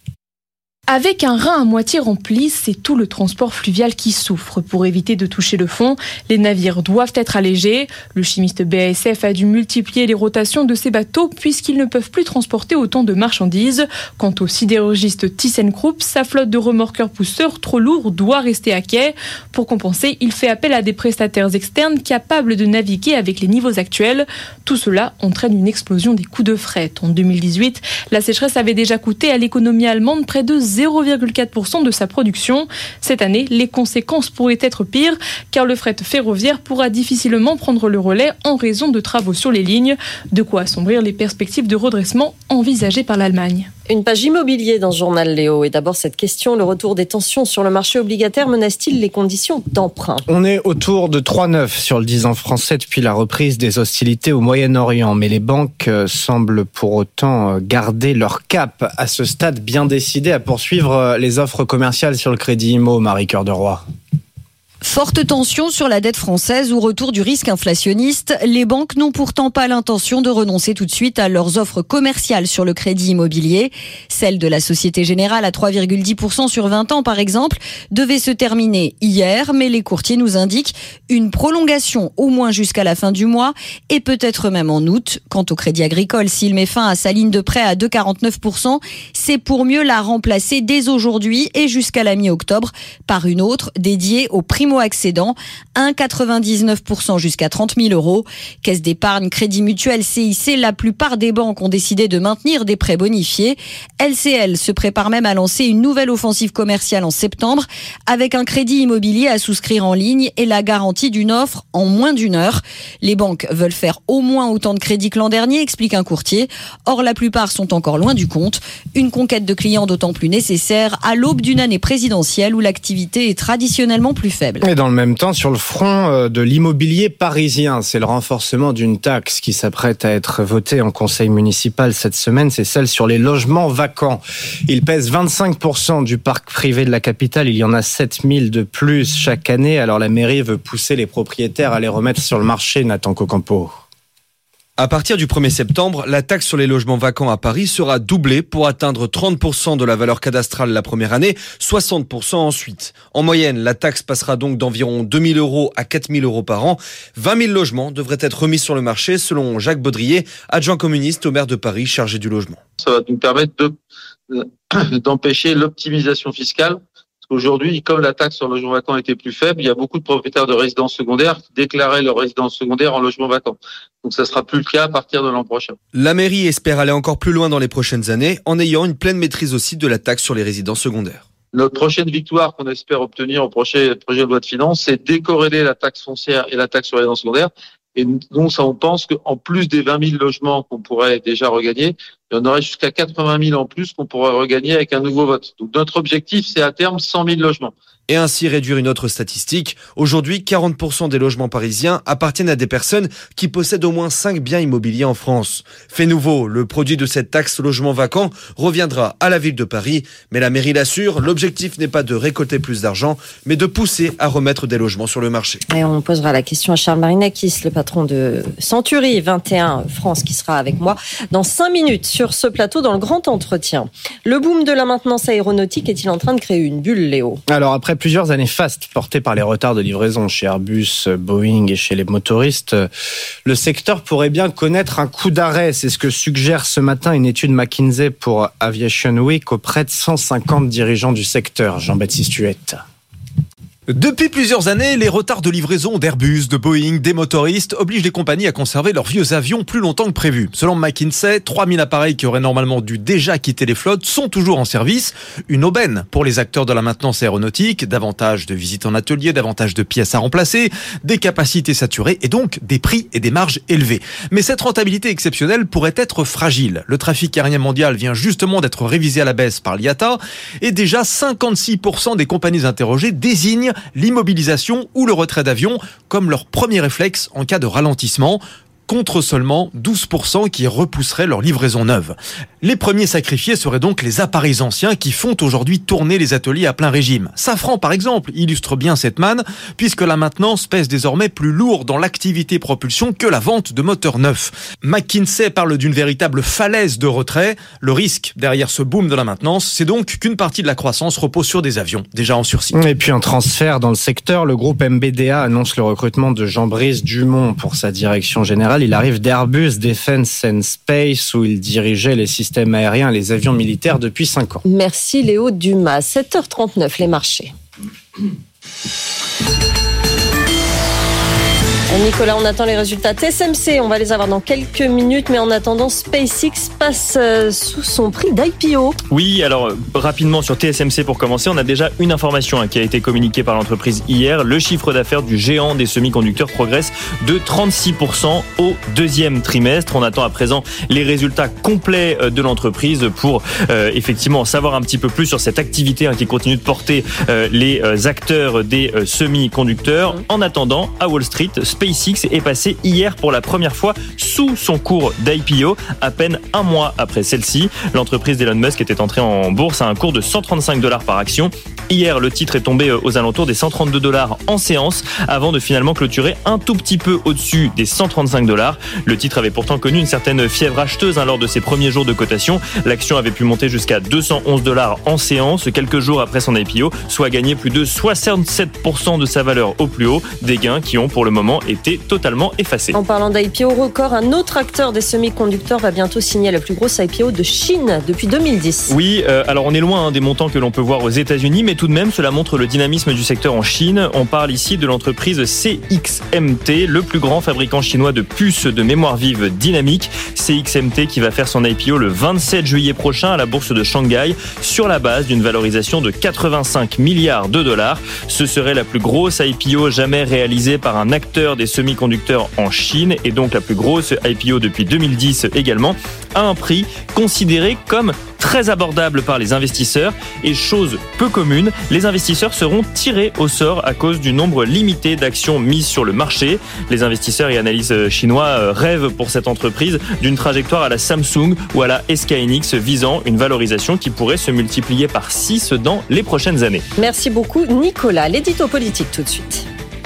Avec un Rhin à moitié rempli, c'est tout le transport fluvial qui souffre. Pour éviter de toucher le fond, les navires doivent être allégés. Le chimiste B A S F a dû multiplier les rotations de ces bateaux puisqu'ils ne peuvent plus transporter autant de marchandises. Quant au sidérurgiste ThyssenKrupp, sa flotte de remorqueurs pousseurs trop lourds doit rester à quai. Pour compenser, il fait appel à des prestataires externes capables de naviguer avec les niveaux actuels. Tout cela entraîne une explosion des coûts de fret. En deux mille dix-huit, la sécheresse avait déjà coûté à l'économie allemande près de zéro virgule quatre pour cent de sa production. Cette année, les conséquences pourraient être pires car le fret ferroviaire pourra difficilement prendre le relais en raison de travaux sur les lignes. De quoi assombrir les perspectives de redressement envisagées par l'Allemagne. Une page immobilier dans ce journal, Léo. Et d'abord cette question, le retour des tensions sur le marché obligataire menace-t-il les conditions d'emprunt ? On est autour de trois virgule neuf sur le dix ans français depuis la reprise des hostilités au Moyen-Orient. Mais les banques semblent pour autant garder leur cap à ce stade, bien décidées à poursuivre les offres commerciales sur le crédit immo, Marie Cœur de Roy. Forte tension sur la dette française ou retour du risque inflationniste. Les banques n'ont pourtant pas l'intention de renoncer tout de suite à leurs offres commerciales sur le crédit immobilier. Celle de la Société Générale à trois virgule dix pour cent sur vingt ans, par exemple, devait se terminer hier, mais les courtiers nous indiquent une prolongation au moins jusqu'à la fin du mois et peut-être même en août. Quant au crédit agricole, s'il met fin à sa ligne de prêt à deux virgule quarante-neuf pour cent, c'est pour mieux la remplacer dès aujourd'hui et jusqu'à la mi-octobre par une autre dédiée aux primo-accédants, un virgule quatre-vingt-dix-neuf pour cent jusqu'à trente mille euros. Caisse d'épargne, Crédit Mutuel, C I C, la plupart des banques ont décidé de maintenir des prêts bonifiés. L C L se prépare même à lancer une nouvelle offensive commerciale en septembre avec un crédit immobilier à souscrire en ligne et la garantie d'une offre en moins d'une heure. Les banques veulent faire au moins autant de crédits que l'an dernier, explique un courtier. Or, la plupart sont encore loin du compte. Une conquête de clients d'autant plus nécessaire à l'aube d'une année présidentielle où l'activité est traditionnellement plus faible. Et dans le même temps, sur le front de l'immobilier parisien, c'est le renforcement d'une taxe qui s'apprête à être votée en conseil municipal cette semaine, c'est celle sur les logements vacants. Il pèse vingt-cinq pour cent du parc privé de la capitale, il y en a sept mille de plus chaque année, alors la mairie veut pousser les propriétaires à les remettre sur le marché, Nathan Cocampo. À partir du premier septembre, la taxe sur les logements vacants à Paris sera doublée pour atteindre trente pour cent de la valeur cadastrale la première année, soixante pour cent ensuite. En moyenne, la taxe passera donc d'environ deux mille euros à quatre mille euros par an. vingt mille logements devraient être remis sur le marché selon Jacques Baudrier, adjoint communiste au maire de Paris chargé du logement. Ça va nous permettre de, d'empêcher l'optimisation fiscale. Aujourd'hui, comme la taxe sur le logement vacant était plus faible, il y a beaucoup de propriétaires de résidences secondaires qui déclaraient leur résidence secondaire en logement vacant. Donc ça sera plus le cas à partir de l'an prochain. La mairie espère aller encore plus loin dans les prochaines années en ayant une pleine maîtrise aussi de la taxe sur les résidences secondaires. Notre prochaine victoire qu'on espère obtenir au prochain projet de loi de finances, c'est décorréler la taxe foncière et la taxe sur les résidences secondaires. Et donc ça, on pense qu'en plus des vingt mille logements qu'on pourrait déjà regagner, il y en aurait jusqu'à quatre-vingt mille en plus qu'on pourrait regagner avec un nouveau vote. Donc notre objectif, c'est à terme cent mille logements. Et ainsi réduire une autre statistique. Aujourd'hui, quarante pour cent des logements parisiens appartiennent à des personnes qui possèdent au moins cinq biens immobiliers en France. Fait nouveau, le produit de cette taxe logement vacant reviendra à la ville de Paris. Mais la mairie l'assure, l'objectif n'est pas de récolter plus d'argent, mais de pousser à remettre des logements sur le marché. Et on posera la question à Charles Marinakis, le patron de Century vingt et un France, qui sera avec moi dans cinq minutes sur ce plateau dans le grand entretien. Le boom de la maintenance aéronautique est-il en train de créer une bulle, Léo ? Alors après plusieurs années fastes portées par les retards de livraison chez Airbus, Boeing et chez les motoristes, le secteur pourrait bien connaître un coup d'arrêt. C'est ce que suggère ce matin une étude McKinsey pour Aviation Week auprès de cent cinquante dirigeants du secteur. Jean-Baptiste Huette. Depuis plusieurs années, les retards de livraison d'Airbus, de Boeing, des motoristes obligent les compagnies à conserver leurs vieux avions plus longtemps que prévu. Selon McKinsey, trois mille appareils qui auraient normalement dû déjà quitter les flottes sont toujours en service. Une aubaine pour les acteurs de la maintenance aéronautique, davantage de visites en atelier, davantage de pièces à remplacer, des capacités saturées et donc des prix et des marges élevés. Mais cette rentabilité exceptionnelle pourrait être fragile. Le trafic aérien mondial vient justement d'être révisé à la baisse par l'I A T A et déjà cinquante-six pour cent des compagnies interrogées désignent l'immobilisation ou le retrait d'avion comme leur premier réflexe en cas de ralentissement, contre seulement douze pour cent qui repousseraient leur livraison neuve. Les premiers sacrifiés seraient donc les appareils anciens qui font aujourd'hui tourner les ateliers à plein régime. Safran, par exemple, illustre bien cette manne, puisque la maintenance pèse désormais plus lourd dans l'activité propulsion que la vente de moteurs neufs. McKinsey parle d'une véritable falaise de retrait. Le risque derrière ce boom de la maintenance, c'est donc qu'une partie de la croissance repose sur des avions déjà en sursis. Et puis un transfert dans le secteur, le groupe M B D A annonce le recrutement de Jean-Brice Dumont pour sa direction générale. Il arrive d'Airbus Defence and Space où il dirigeait les systèmes aériens et les avions militaires depuis cinq ans. Merci Léo Dumas. sept heures trente-neuf, les marchés. Nicolas, on attend les résultats T S M C, on va les avoir dans quelques minutes, mais en attendant, SpaceX passe sous son prix d'I P O. Oui, alors rapidement sur T S M C pour commencer, on a déjà une information hein, qui a été communiquée par l'entreprise hier. Le chiffre d'affaires du géant des semi-conducteurs progresse de trente-six pour cent au deuxième trimestre. On attend à présent les résultats complets de l'entreprise pour euh, effectivement savoir un petit peu plus sur cette activité hein, qui continue de porter euh, les euh, acteurs des euh, semi-conducteurs. En attendant, à Wall Street, SpaceX est passé hier pour la première fois sous son cours d'I P O, à peine un mois après celle-ci. L'entreprise d'Elon Musk était entrée en bourse à un cours de cent trente-cinq dollars par action. Hier, le titre est tombé aux alentours des cent trente-deux dollars en séance, avant de finalement clôturer un tout petit peu au-dessus des cent trente-cinq dollars. Le titre avait pourtant connu une certaine fièvre acheteuse hein, lors de ses premiers jours de cotation. L'action avait pu monter jusqu'à deux cent onze dollars en séance, quelques jours après son I P O, soit gagner plus de soixante-sept pour cent de sa valeur au plus haut, des gains qui ont pour le moment été totalement effacés. En parlant d'I P O record, un autre acteur des semi-conducteurs va bientôt signer la plus grosse I P O de Chine depuis deux mille dix. Oui, euh, alors on est loin hein, des montants que l'on peut voir aux États-Unis, mais tout de même, cela montre le dynamisme du secteur en Chine. On parle ici de l'entreprise C X M T, le plus grand fabricant chinois de puces de mémoire vive dynamique. C X M T qui va faire son I P O le vingt-sept juillet prochain à la bourse de Shanghai sur la base d'une valorisation de quatre-vingt-cinq milliards de dollars. Ce serait la plus grosse I P O jamais réalisée par un acteur des semi-conducteurs en Chine et donc la plus grosse I P O depuis deux mille dix également, à un prix considéré comme très abordable par les investisseurs. Et chose peu commune, les investisseurs seront tirés au sort à cause du nombre limité d'actions mises sur le marché. Les investisseurs et analystes chinois rêvent pour cette entreprise d'une trajectoire à la Samsung ou à la S K Hynix visant une valorisation qui pourrait se multiplier par six dans les prochaines années. Merci beaucoup Nicolas. L'édito politique tout de suite.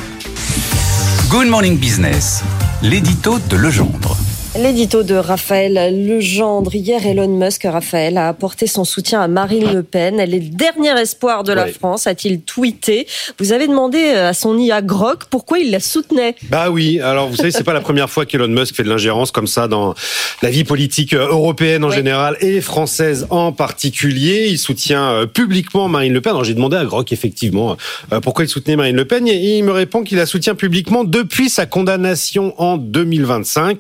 Good Morning Business, l'édito de Legendre. L'édito de Raphaël Legendre. Hier, Elon Musk, Raphaël, a apporté son soutien à Marine Le Pen. Elle est le dernier espoir de la ouais. France, a-t-il tweeté. Vous avez demandé à son I A Grok pourquoi il la soutenait. Bah oui, alors vous savez, c'est pas la première fois qu'Elon Musk fait de l'ingérence comme ça dans la vie politique européenne en ouais. général et française en particulier. Il soutient publiquement Marine Le Pen. Alors j'ai demandé à Grok, effectivement, pourquoi il soutenait Marine Le Pen et il me répond qu'il la soutient publiquement depuis sa condamnation en deux mille vingt-cinq.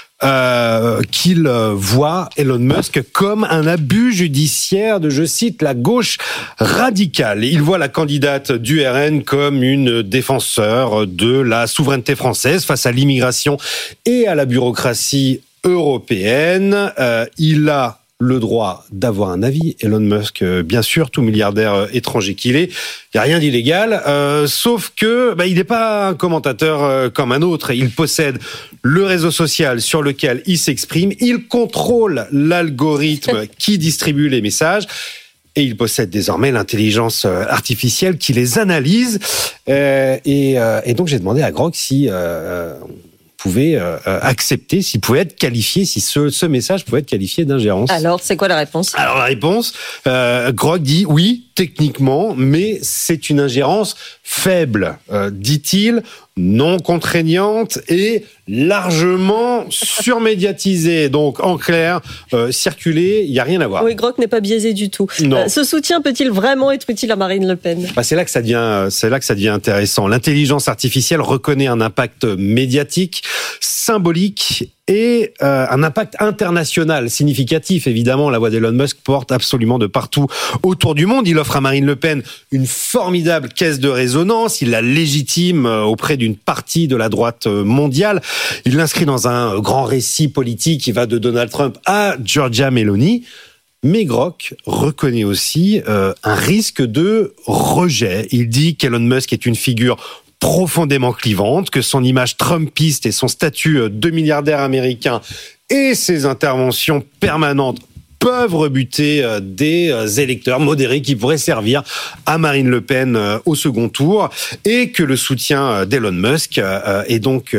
Euh, qu'il voit Elon Musk comme un abus judiciaire de, je cite, la gauche radicale. Il voit la candidate du R N comme une défenseur de la souveraineté française face à l'immigration et à la bureaucratie européenne. Euh, il a le droit d'avoir un avis, Elon Musk, bien sûr, tout milliardaire étranger qu'il est. Il n'y a rien d'illégal, euh, sauf que bah, il n'est pas un commentateur euh, comme un autre. Il possède le réseau social sur lequel il s'exprime. Il contrôle l'algorithme qui distribue les messages. Et il possède désormais l'intelligence artificielle qui les analyse. Euh, et, euh, et donc, j'ai demandé à Grok si... Euh, pouvait euh, accepter, s'il pouvait être qualifié, si ce, ce message pouvait être qualifié d'ingérence. Alors, c'est quoi la réponse ? Alors, la réponse, euh, Grok dit oui, techniquement, mais c'est une ingérence faible, euh, dit-il, non contraignante et largement surmédiatisée. Donc, en clair, euh, circuler, il n'y a rien à voir. Oui, Grok n'est pas biaisé du tout. Non. Euh, ce soutien peut-il vraiment être utile à Marine Le Pen ? Bah, c'est là que ça devient, c'est là que ça devient intéressant. L'intelligence artificielle reconnaît un impact médiatique, symbolique et euh, un impact international significatif. Évidemment, la voix d'Elon Musk porte absolument de partout autour du monde. Il offre à Marine Le Pen une formidable caisse de résonance. Il la légitime auprès d'une partie de la droite mondiale. Il l'inscrit dans un grand récit politique qui va de Donald Trump à Giorgia Meloni. Mais Grok reconnaît aussi euh, un risque de rejet. Il dit qu'Elon Musk est une figure profondément clivante, que son image trumpiste et son statut de milliardaire américain et ses interventions permanentes peuvent rebuter des électeurs modérés qui pourraient servir à Marine Le Pen au second tour, et que le soutien d'Elon Musk est donc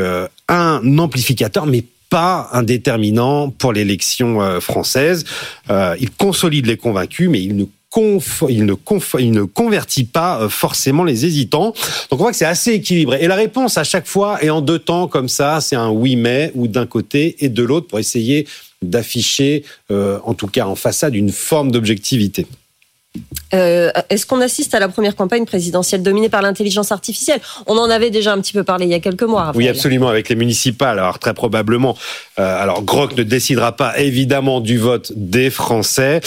un amplificateur, mais pas un déterminant pour l'élection française. Il consolide les convaincus, mais il ne Conf, il, ne conf, il ne convertit pas forcément les hésitants. Donc on voit que c'est assez équilibré. Et la réponse à chaque fois est en deux temps comme ça, c'est un oui mais ou d'un côté et de l'autre pour essayer d'afficher, euh, en tout cas en façade, une forme d'objectivité. Euh, est-ce qu'on assiste à la première campagne présidentielle dominée par l'intelligence artificielle ? On en avait déjà un petit peu parlé il y a quelques mois, Raphaël. Oui, absolument, avec les municipales. Alors très probablement, euh, alors Grok ne décidera pas évidemment du vote des Français,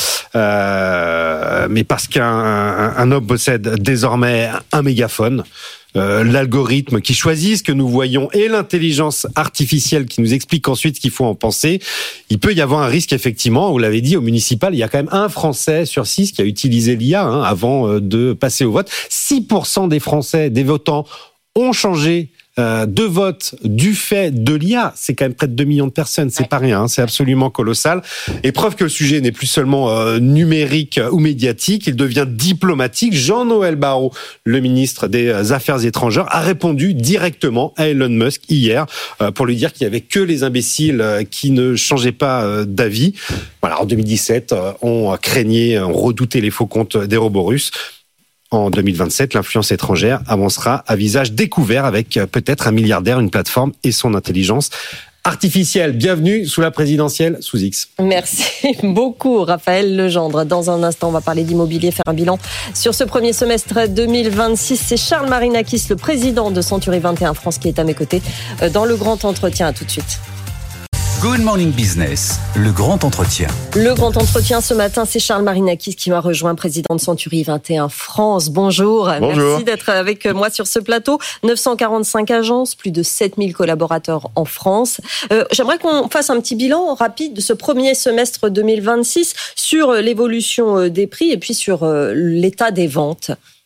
euh, mais parce qu'un un, un homme possède désormais un mégaphone. Euh, l'algorithme qui choisit ce que nous voyons et l'intelligence artificielle qui nous explique ensuite ce qu'il faut en penser, il peut y avoir un risque effectivement, vous l'avez dit, au municipal, il y a quand même un Français sur six qui a utilisé l'I A hein, avant de passer au vote. six pour cent des Français, des votants, ont changé Euh, de vote du fait de l'I A. C'est quand même près de deux millions de personnes, c'est ouais. pas rien, hein, c'est absolument colossal. Et preuve que le sujet n'est plus seulement euh, numérique ou médiatique, il devient diplomatique. Jean-Noël Barrot, le ministre des Affaires étrangères, a répondu directement à Elon Musk hier euh, pour lui dire qu'il n'y avait que les imbéciles euh, qui ne changeaient pas euh, d'avis. Voilà, en deux mille dix-sept, euh, on craignait, on redoutait les faux comptes des robots russes. En deux mille vingt-sept, l'influence étrangère avancera à visage découvert avec peut-être un milliardaire, une plateforme et son intelligence artificielle. Bienvenue sous la présidentielle sous X. Merci beaucoup Raphaël Legendre. Dans un instant, on va parler d'immobilier, faire un bilan sur ce premier semestre deux mille vingt-six. C'est Charles Marinakis, le président de Century vingt et un France, qui est à mes côtés dans le grand entretien. À tout de suite. Good Morning Business, le grand entretien. Le grand entretien ce matin, c'est Charles Marinakis qui m'a rejoint, président de Century vingt et un France. Bonjour. Bonjour. Merci d'être avec moi sur ce plateau. neuf cent quarante-cinq agences, plus de sept mille collaborateurs en France. Euh, j'aimerais qu'on fasse un petit bilan rapide de ce premier semestre deux mille vingt-six sur l'évolution des prix et puis sur l'état des ventes.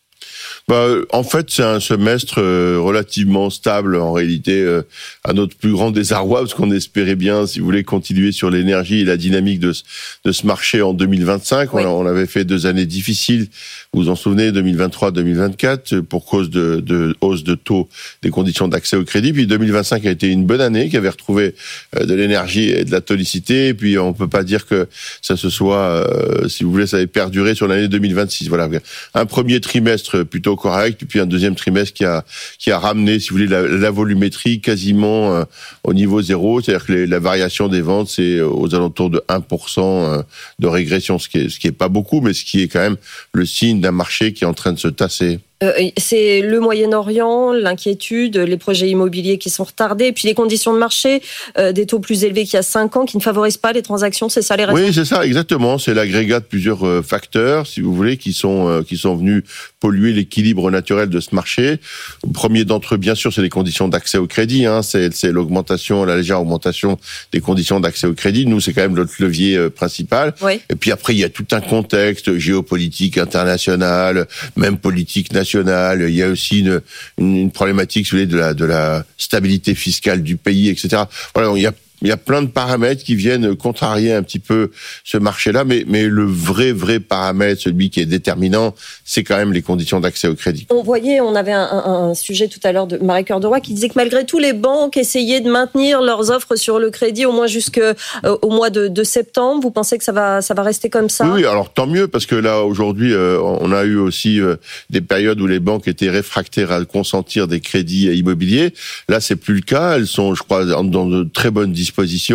Bah, en fait, c'est un semestre euh, relativement stable en réalité, euh, à notre plus grand désarroi, parce qu'on espérait bien, si vous voulez, continuer sur l'énergie et la dynamique de, de ce marché en deux mille vingt-cinq. Oui. On, on avait fait deux années difficiles, vous vous en souvenez, deux mille vingt-trois deux mille vingt-quatre, pour cause de, de hausse de taux des conditions d'accès au crédit. Puis deux mille vingt-cinq a été une bonne année, qui avait retrouvé euh, de l'énergie et de la tonicité. Et puis on peut pas dire que ça se soit, euh, si vous voulez, ça avait perduré sur l'année deux mille vingt-six. Voilà, un premier trimestre plutôt correct, et puis un deuxième trimestre qui a qui a ramené, si vous voulez, la, la volumétrie quasiment euh, au niveau zéro, c'est-à-dire que les, la variation des ventes c'est aux alentours de un pour cent euh, de régression, ce qui est ce qui est pas beaucoup, mais ce qui est quand même le signe d'un marché qui est en train de se tasser. Euh, c'est le Moyen-Orient, l'inquiétude, les projets immobiliers qui sont retardés, et puis les conditions de marché, euh, des taux plus élevés qu'il y a cinq ans, qui ne favorisent pas les transactions, c'est ça les raisons ? Oui, c'est ça, exactement. C'est l'agrégat de plusieurs euh, facteurs, si vous voulez, qui sont euh, qui sont venus polluer l'équilibre naturel de ce marché. Le premier d'entre eux, bien sûr, c'est les conditions d'accès au crédit. Hein. C'est, c'est l'augmentation, la légère augmentation des conditions d'accès au crédit. Nous, c'est quand même notre levier euh, principal. Oui. Et puis après, il y a tout un contexte géopolitique international, même politique nationale. Il y a aussi une, une, une problématique, si vous voulez, de la, de la stabilité fiscale du pays, et cetera. Voilà, il y a Il y a plein de paramètres qui viennent contrarier un petit peu ce marché-là, mais, mais le vrai, vrai paramètre, celui qui est déterminant, c'est quand même les conditions d'accès au crédit. On voyait, on avait un, un, un sujet tout à l'heure de Marie Cœur de Roy qui disait que malgré tout, les banques essayaient de maintenir leurs offres sur le crédit au moins jusqu'au euh, mois de, de septembre. Vous pensez que ça va, ça va rester comme ça ? Oui, alors tant mieux, parce que là, aujourd'hui, euh, on a eu aussi euh, des périodes où les banques étaient réfractaires à consentir des crédits immobiliers. Là, c'est plus le cas. Elles sont, je crois, dans de très bonnes disposition.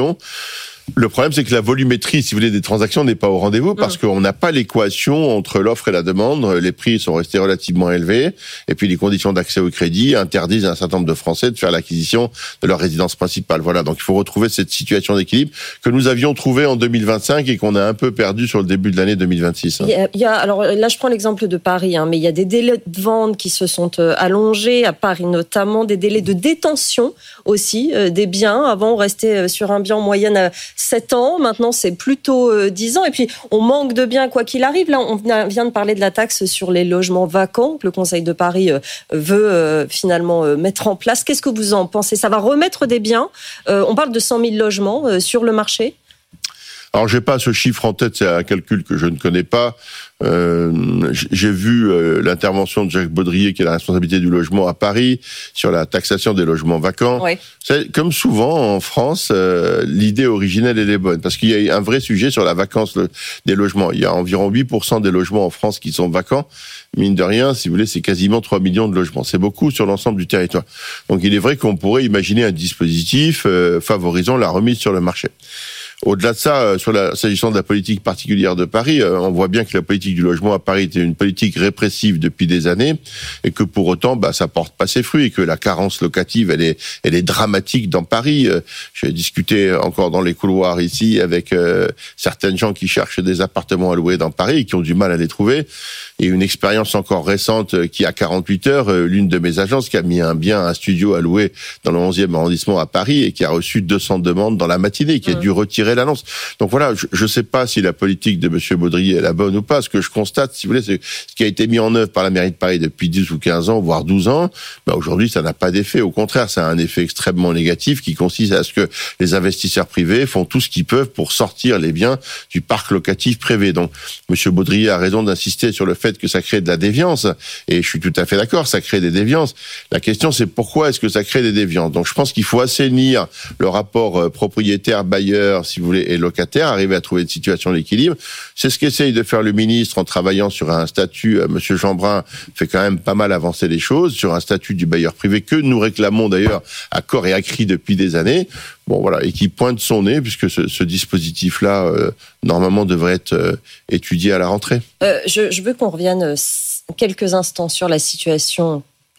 Le problème, c'est que la volumétrie, si vous voulez, des transactions n'est pas au rendez-vous parce qu'on n'a pas l'équation entre l'offre et la demande. Les prix sont restés relativement élevés et puis les conditions d'accès au crédit interdisent à un certain nombre de Français de faire l'acquisition de leur résidence principale. Voilà, donc il faut retrouver cette situation d'équilibre que nous avions trouvée en deux mille vingt-cinq et qu'on a un peu perdu sur le début de l'année deux mille vingt-six. Il y a, il y a, alors là, je prends l'exemple de Paris, hein, mais il y a des délais de vente qui se sont allongés à Paris, notamment des délais de détention aussi euh, des biens. Avant, on restait sur un bien en moyenne à sept ans. Maintenant, c'est plutôt euh, dix ans. Et puis, on manque de biens quoi qu'il arrive. Là, on vient de parler de la taxe sur les logements vacants que le Conseil de Paris euh, veut euh, finalement euh, mettre en place. Qu'est-ce que vous en pensez ? Ça va remettre des biens. Euh, on parle de cent mille logements euh, sur le marché. Alors, j'ai pas ce chiffre en tête, c'est un calcul que je ne connais pas. Euh, j'ai vu euh, l'intervention de Jacques Baudrier, qui a la responsabilité du logement à Paris, sur la taxation des logements vacants. Oui. C'est, comme souvent en France, euh, l'idée originelle, elle est bonne, parce qu'il y a un vrai sujet sur la vacance le, des logements. Il y a environ huit pour cent des logements en France qui sont vacants. Mine de rien, si vous voulez, c'est quasiment trois millions de logements. C'est beaucoup sur l'ensemble du territoire. Donc, il est vrai qu'on pourrait imaginer un dispositif euh, favorisant la remise sur le marché. Au-delà de ça, sur la, s'agissant de la politique particulière de Paris, on voit bien que la politique du logement à Paris était une politique répressive depuis des années et que pour autant, bah, ça porte pas ses fruits et que la carence locative, elle est, elle est dramatique dans Paris. J'ai discuté encore dans les couloirs ici avec euh, certaines gens qui cherchent des appartements à louer dans Paris et qui ont du mal à les trouver. Et une expérience encore récente qui a quarante-huit heures, l'une de mes agences qui a mis un bien, un studio à louer dans le onzième arrondissement à Paris et qui a reçu deux cents demandes dans la matinée, qui a dû retirer l'annonce. Donc voilà, je ne sais pas si la politique de M. Baudrier est la bonne ou pas. Ce que je constate, si vous voulez, c'est ce qui a été mis en œuvre par la mairie de Paris depuis dix ou quinze ans, voire douze ans. Ben aujourd'hui, ça n'a pas d'effet. Au contraire, ça a un effet extrêmement négatif qui consiste à ce que les investisseurs privés font tout ce qu'ils peuvent pour sortir les biens du parc locatif privé. Donc, M. Baudrier a raison d'insister sur le fait que ça crée de la déviance. Et je suis tout à fait d'accord, ça crée des déviances. La question, c'est pourquoi est-ce que ça crée des déviances? Donc, je pense qu'il faut assainir le rapport propriétaire-bailleur, si vous voulez, et locataire, arriver à trouver une situation d'équilibre. C'est ce qu'essaye de faire le ministre en travaillant sur un statut. Monsieur Jeanbrun fait quand même pas mal avancer les choses sur un statut du bailleur privé que nous réclamons d'ailleurs à corps et à cri depuis des années. Bon, voilà, et qui pointe son nez puisque ce, ce dispositif-là, euh, normalement, devrait être euh, étudié à la rentrée. Euh, je, je veux qu'on revienne quelques instants sur la situation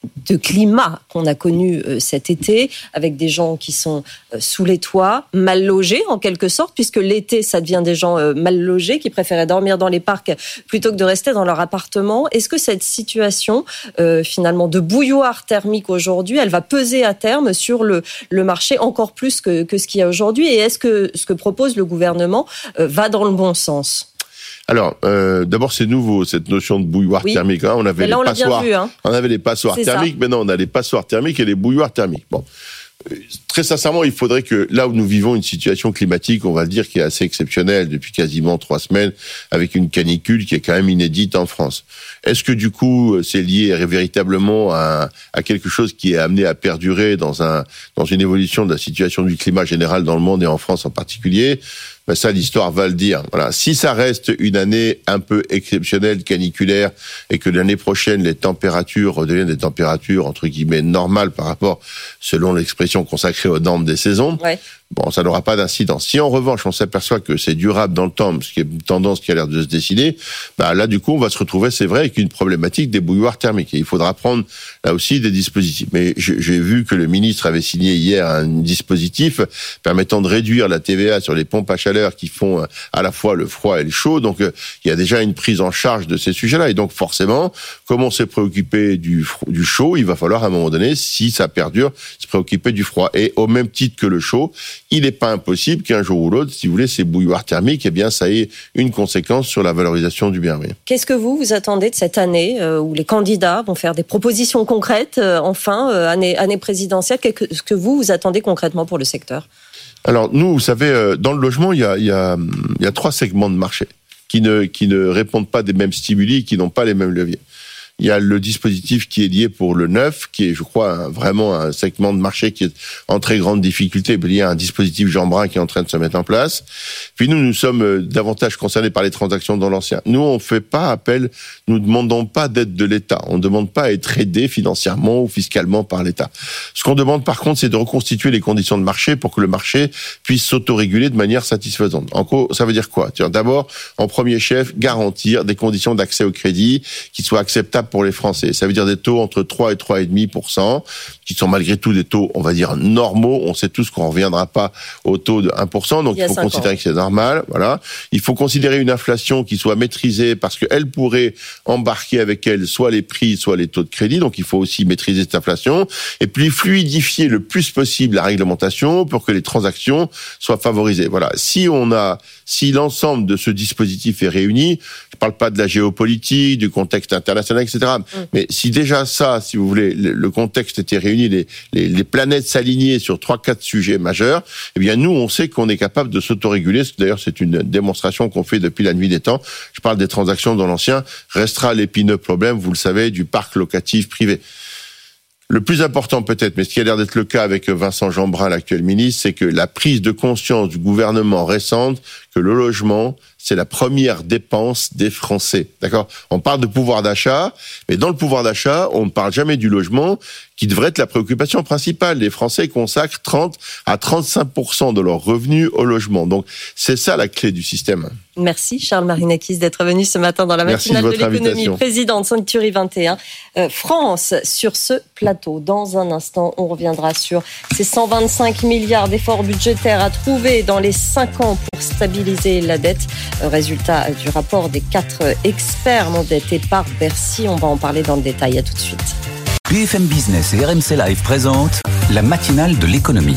de climat qu'on a connu cet été, avec des gens qui sont sous les toits, mal logés en quelque sorte, puisque l'été, ça devient des gens mal logés qui préféraient dormir dans les parcs plutôt que de rester dans leur appartement. Est-ce que cette situation, euh, finalement, de bouilloire thermique aujourd'hui, elle va peser à terme sur le, le marché encore plus que, que ce qu'il y a aujourd'hui? Et est-ce que ce que propose le gouvernement euh, va dans le bon sens? Alors, euh, d'abord, c'est nouveau, cette notion de bouilloire oui. thermique. Hein. On avait là, les on passoires, vu, hein. on avait les passoires c'est thermiques, ça. Maintenant, on a les passoires thermiques et les bouilloires thermiques. Bon. Très sincèrement, il faudrait que, là où nous vivons une situation climatique, on va le dire, qui est assez exceptionnelle depuis quasiment trois semaines, avec une canicule qui est quand même inédite en France. Est-ce que, du coup, c'est lié véritablement à, à quelque chose qui est amené à perdurer dans un, dans une évolution de la situation du climat général dans le monde et en France en particulier? Ben ça, l'histoire va le dire. Voilà. Si ça reste une année un peu exceptionnelle, caniculaire, et que l'année prochaine, les températures redeviennent des températures, entre guillemets, normales par rapport, selon l'expression consacrée aux normes des saisons, ouais. bon, ça n'aura pas d'incidence. Si en revanche, on s'aperçoit que c'est durable dans le temps, ce qui est une tendance qui a l'air de se dessiner, ben là, du coup, on va se retrouver, c'est vrai, avec une problématique des bouilloires thermiques. Et il faudra prendre, là aussi, des dispositifs. Mais j'ai vu que le ministre avait signé hier un dispositif permettant de réduire la T V A sur les pompes à chaleur qui font à la fois le froid et le chaud. Donc, il y a déjà une prise en charge de ces sujets-là. Et donc, forcément, comme on s'est préoccupé du, du chaud, il va falloir, à un moment donné, si ça perdure, se préoccuper du froid. Et au même titre que le chaud, il n'est pas impossible qu'un jour ou l'autre, si vous voulez, ces bouilloires thermiques, eh bien, ça ait une conséquence sur la valorisation du bien. Qu'est-ce que vous, vous attendez de cette année euh, où les candidats vont faire des propositions concrètes, euh, enfin, euh, année, année présidentielle? Qu'est-ce que vous, vous attendez concrètement pour le secteur? Alors, nous, vous savez, dans le logement, il y a, il y a, il y a trois segments de marché qui ne, qui ne répondent pas des mêmes stimuli, qui n'ont pas les mêmes leviers. Il y a le dispositif qui est lié pour le neuf, qui est, je crois, un, vraiment un segment de marché qui est en très grande difficulté. Il y a un dispositif Jean Brun qui est en train de se mettre en place. Puis nous, nous sommes davantage concernés par les transactions dans l'ancien. Nous, on ne fait pas appel, nous ne demandons pas d'aide de l'État. On ne demande pas à être aidé financièrement ou fiscalement par l'État. Ce qu'on demande, par contre, c'est de reconstituer les conditions de marché pour que le marché puisse s'autoréguler de manière satisfaisante. En gros, ça veut dire quoi? D'abord, en premier chef, garantir des conditions d'accès au crédit qui soient acceptables pour les Français. Ça veut dire des taux entre trois et trois virgule cinq pour cent, qui sont malgré tout des taux, on va dire, normaux. On sait tous qu'on ne reviendra pas au taux de un pour cent, donc il, il faut considérer ans. que c'est normal. Voilà. Il faut considérer une inflation qui soit maîtrisée parce qu'elle pourrait embarquer avec elle soit les prix, soit les taux de crédit. Donc il faut aussi maîtriser cette inflation. Et puis fluidifier le plus possible la réglementation pour que les transactions soient favorisées. Voilà. Si on a, si l'ensemble de ce dispositif est réuni, je ne parle pas de la géopolitique, du contexte international, et cetera. Mmh. Mais si déjà ça, si vous voulez, le, le contexte était réuni, les, les, les planètes s'alignaient sur trois, quatre sujets majeurs, eh bien nous, on sait qu'on est capable de s'autoréguler. D'ailleurs, c'est une démonstration qu'on fait depuis la nuit des temps. Je parle des transactions dans l'ancien. Restera l'épineux problème, vous le savez, du parc locatif privé. Le plus important peut-être, mais ce qui a l'air d'être le cas avec Vincent Jeanbrun, l'actuel ministre, c'est que la prise de conscience du gouvernement récente que le logement, c'est la première dépense des Français. D'accord ? On parle de pouvoir d'achat, mais dans le pouvoir d'achat, on ne parle jamais du logement, qui devrait être la préoccupation principale. Les Français consacrent trente à trente-cinq pour cent de leurs revenus au logement. Donc, c'est ça la clé du système. Merci Charles Marinakis d'être venu ce matin dans la matinale de, de l'économie. Président de Century vingt et un. Euh, France, sur ce plateau. Dans un instant, on reviendra sur ces cent vingt-cinq milliards d'efforts budgétaires à trouver dans les cinq ans pour stabiliser la dette. Résultat du rapport des quatre experts mandatés par Bercy. On va en parler dans le détail. À tout de suite. B F M Business et R M C Live présentent la matinale de l'économie.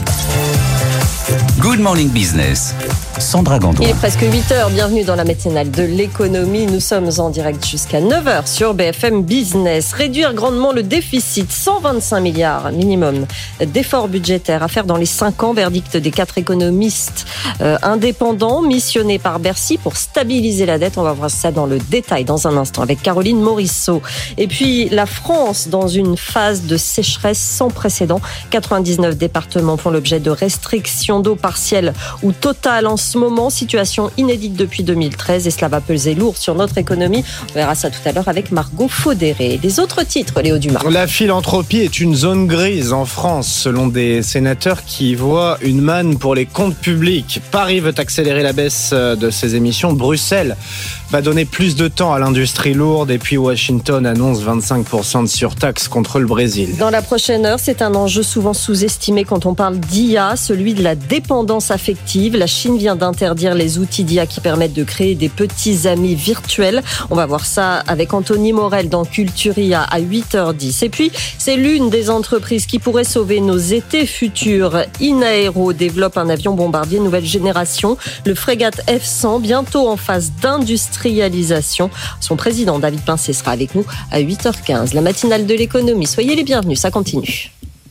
Good Morning Business, Sandra Gandoin. Il est presque huit heures, bienvenue dans la matinale de l'économie. Nous sommes en direct jusqu'à neuf heures sur B F M Business. Réduire grandement le déficit, cent vingt-cinq milliards minimum d'efforts budgétaires à faire dans les cinq ans, verdict des quatre économistes euh, indépendants missionnés par Bercy pour stabiliser la dette. On va voir ça dans le détail dans un instant avec Caroline Morisseau. Et puis la France dans une phase de sécheresse sans précédent. quatre-vingt-dix-neuf départements font l'objet de restrictions d'eau partielle ou totale en ce moment, situation inédite depuis deux mille treize et cela va peser lourd sur notre économie. On verra ça tout à l'heure avec Margot Faudéré. Les autres titres, Léo Dumas. La philanthropie est une zone grise en France, selon des sénateurs qui voient une manne pour les comptes publics. Paris veut accélérer la baisse de ses émissions. Bruxelles va donner plus de temps à l'industrie lourde. Et puis Washington annonce vingt-cinq pour cent de surtaxe contre le Brésil. Dans la prochaine heure, c'est un enjeu souvent sous-estimé quand on parle d'I A, celui de la dépendance affective. La Chine vient d'interdire les outils d'I A qui permettent de créer des petits amis virtuels. On va voir ça avec Anthony Morel dans Culturia à huit heures dix. Et puis, c'est l'une des entreprises qui pourrait sauver nos étés futurs. Inaero développe un avion bombardier nouvelle génération, le Frégate F cent, bientôt en phase d'industrialisation. Son président David Pincé sera avec nous à huit heures quinze. La matinale de l'économie, soyez les bienvenus, ça continue.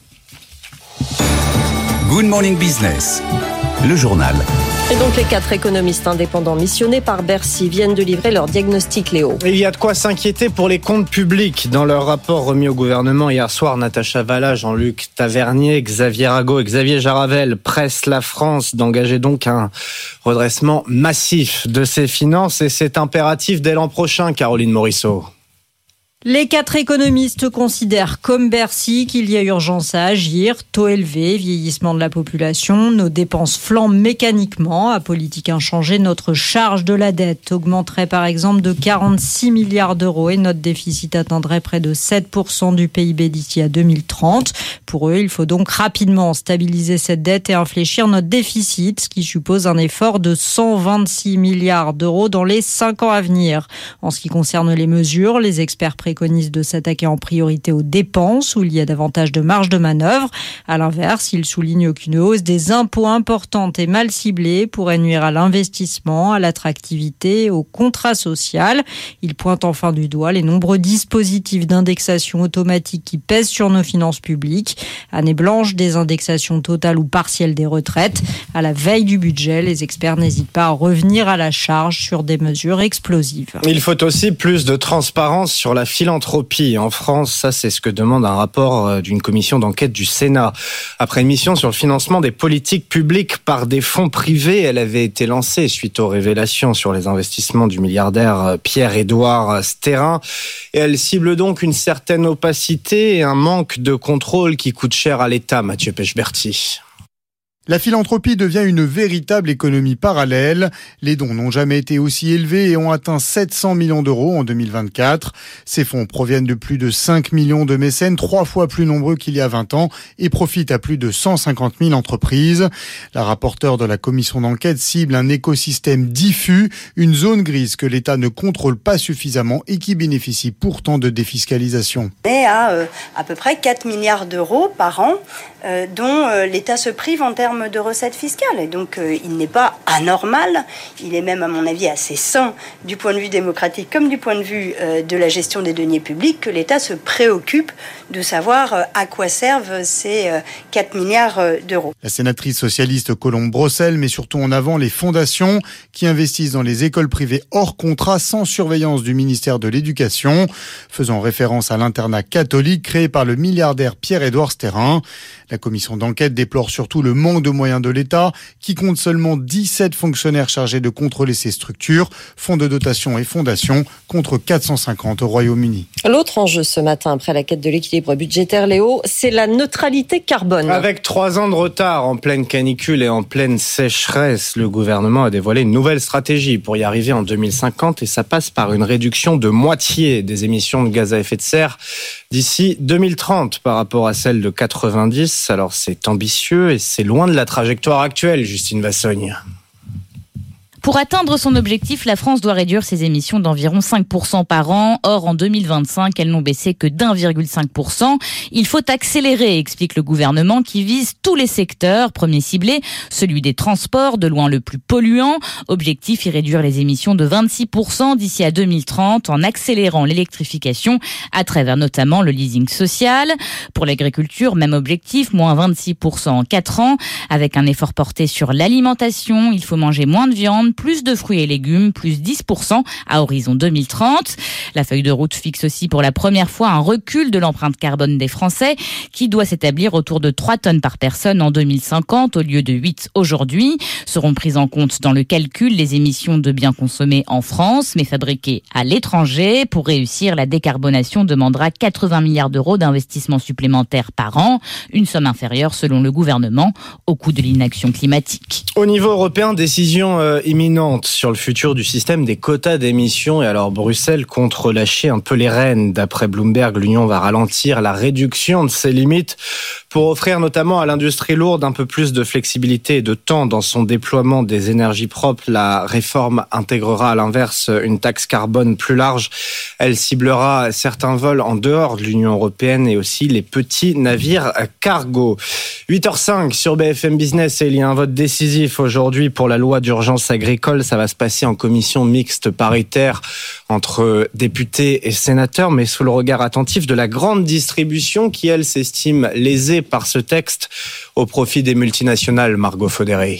Good Morning Business, le journal. Et donc les quatre économistes indépendants missionnés par Bercy viennent de livrer leur diagnostic, Léo. Il y a de quoi s'inquiéter pour les comptes publics. Dans leur rapport remis au gouvernement hier soir, Natacha Valla, Jean-Luc Tavernier, Xavier Rago et Xavier Jaravel pressent la France d'engager donc un redressement massif de ses finances. Et c'est impératif dès l'an prochain, Caroline Morisseau. Les quatre économistes considèrent comme Bercy qu'il y a urgence à agir. Taux élevé, vieillissement de la population, nos dépenses flambent mécaniquement. À politique inchangée, notre charge de la dette augmenterait par exemple de quarante-six milliards d'euros et notre déficit atteindrait près de sept pour cent du P I B d'ici à deux mille trente. Pour eux, il faut donc rapidement stabiliser cette dette et infléchir notre déficit, ce qui suppose un effort de cent vingt-six milliards d'euros dans les cinq ans à venir. En ce qui concerne les mesures, les experts préconisent de s'attaquer en priorité aux dépenses où il y a davantage de marge de manœuvre. À l'inverse, il souligne qu'une hausse des impôts importante et mal ciblée pourrait nuire à l'investissement, à l'attractivité, au contrat social. Il pointe enfin du doigt les nombreux dispositifs d'indexation automatique qui pèsent sur nos finances publiques. Année blanche des indexations totales ou partielles des retraites. À la veille du budget, les experts n'hésitent pas à revenir à la charge sur des mesures explosives. Il faut aussi plus de transparence sur la philanthropie en France. Ça, c'est ce que demande un rapport d'une commission d'enquête du Sénat. Après une mission sur le financement des politiques publiques par des fonds privés, elle avait été lancée suite aux révélations sur les investissements du milliardaire Pierre-Édouard Sterrin. Et elle cible donc une certaine opacité et un manque de contrôle qui coûte cher à l'État, Mathieu Pechberti. La philanthropie devient une véritable économie parallèle. Les dons n'ont jamais été aussi élevés et ont atteint sept cents millions d'euros en deux mille vingt-quatre. Ces fonds proviennent de plus de cinq millions de mécènes, trois fois plus nombreux qu'il y a vingt ans, et profitent à plus de cent cinquante mille entreprises. La rapporteure de la commission d'enquête cible un écosystème diffus, une zone grise que l'État ne contrôle pas suffisamment et qui bénéficie pourtant de défiscalisation. On est à euh, à peu près quatre milliards d'euros par an euh, dont euh, l'État se prive en termes de recettes fiscales. Et donc, euh, il n'est pas anormal, il est même, à mon avis, assez sain du point de vue démocratique comme du point de vue euh, de la gestion des deniers publics que l'État se préoccupe de savoir euh, à quoi servent ces euh, quatre milliards d'euros. La sénatrice socialiste Colombe Brossel met surtout en avant les fondations qui investissent dans les écoles privées hors contrat sans surveillance du ministère de l'Éducation, faisant référence à l'internat catholique créé par le milliardaire Pierre-Édouard Sterrin. La commission d'enquête déplore surtout le manque de moyens de l'État, qui compte seulement dix-sept fonctionnaires chargés de contrôler ces structures, fonds de dotation et fondations, contre quatre cent cinquante au Royaume-Uni. L'autre enjeu ce matin, après la quête de l'équilibre budgétaire, Léo, c'est la neutralité carbone. Avec trois ans de retard, en pleine canicule et en pleine sécheresse, le gouvernement a dévoilé une nouvelle stratégie pour y arriver en deux mille cinquante, et ça passe par une réduction de moitié des émissions de gaz à effet de serre d'ici deux mille trente par rapport à celle de quatre-vingt-dix. Alors c'est ambitieux et c'est loin de la trajectoire actuelle, Justine Vassogne. Pour atteindre son objectif, la France doit réduire ses émissions d'environ cinq pour cent par an. Or, en deux mille vingt-cinq, elles n'ont baissé que d'un virgule cinq pour cent. Il faut accélérer, explique le gouvernement, qui vise tous les secteurs. Premier ciblé, celui des transports, de loin le plus polluant. Objectif, y réduire les émissions de vingt-six pour cent d'ici à deux mille trente en accélérant l'électrification à travers notamment le leasing social. Pour l'agriculture, même objectif, moins vingt-six pour cent en quatre ans. Avec un effort porté sur l'alimentation, il faut manger moins de viande, plus de fruits et légumes, plus dix pour cent à horizon deux mille trente. La feuille de route fixe aussi pour la première fois un recul de l'empreinte carbone des Français qui doit s'établir autour de trois tonnes par personne en deux mille cinquante au lieu de huit aujourd'hui. Seront prises en compte dans le calcul les émissions de biens consommés en France mais fabriqués à l'étranger. Pour réussir, la décarbonation demandera quatre-vingts milliards d'euros d'investissements supplémentaires par an, une somme inférieure selon le gouvernement au coût de l'inaction climatique. Au niveau européen, décision euh, imminente imminente sur le futur du système des quotas d'émissions. Et alors Bruxelles compte relâcher un peu les rênes. D'après Bloomberg, l'Union va ralentir la réduction de ses limites pour offrir notamment à l'industrie lourde un peu plus de flexibilité et de temps dans son déploiement des énergies propres. La réforme intégrera à l'inverse une taxe carbone plus large. Elle ciblera certains vols en dehors de l'Union européenne et aussi les petits navires cargo. huit heures cinq sur B F M Business et il y a un vote décisif aujourd'hui pour la loi d'urgence agricole. Ça va se passer en commission mixte paritaire entre députés et sénateurs, mais sous le regard attentif de la grande distribution qui, elle, s'estime lésée par ce texte au profit des multinationales. Margot Faudéré.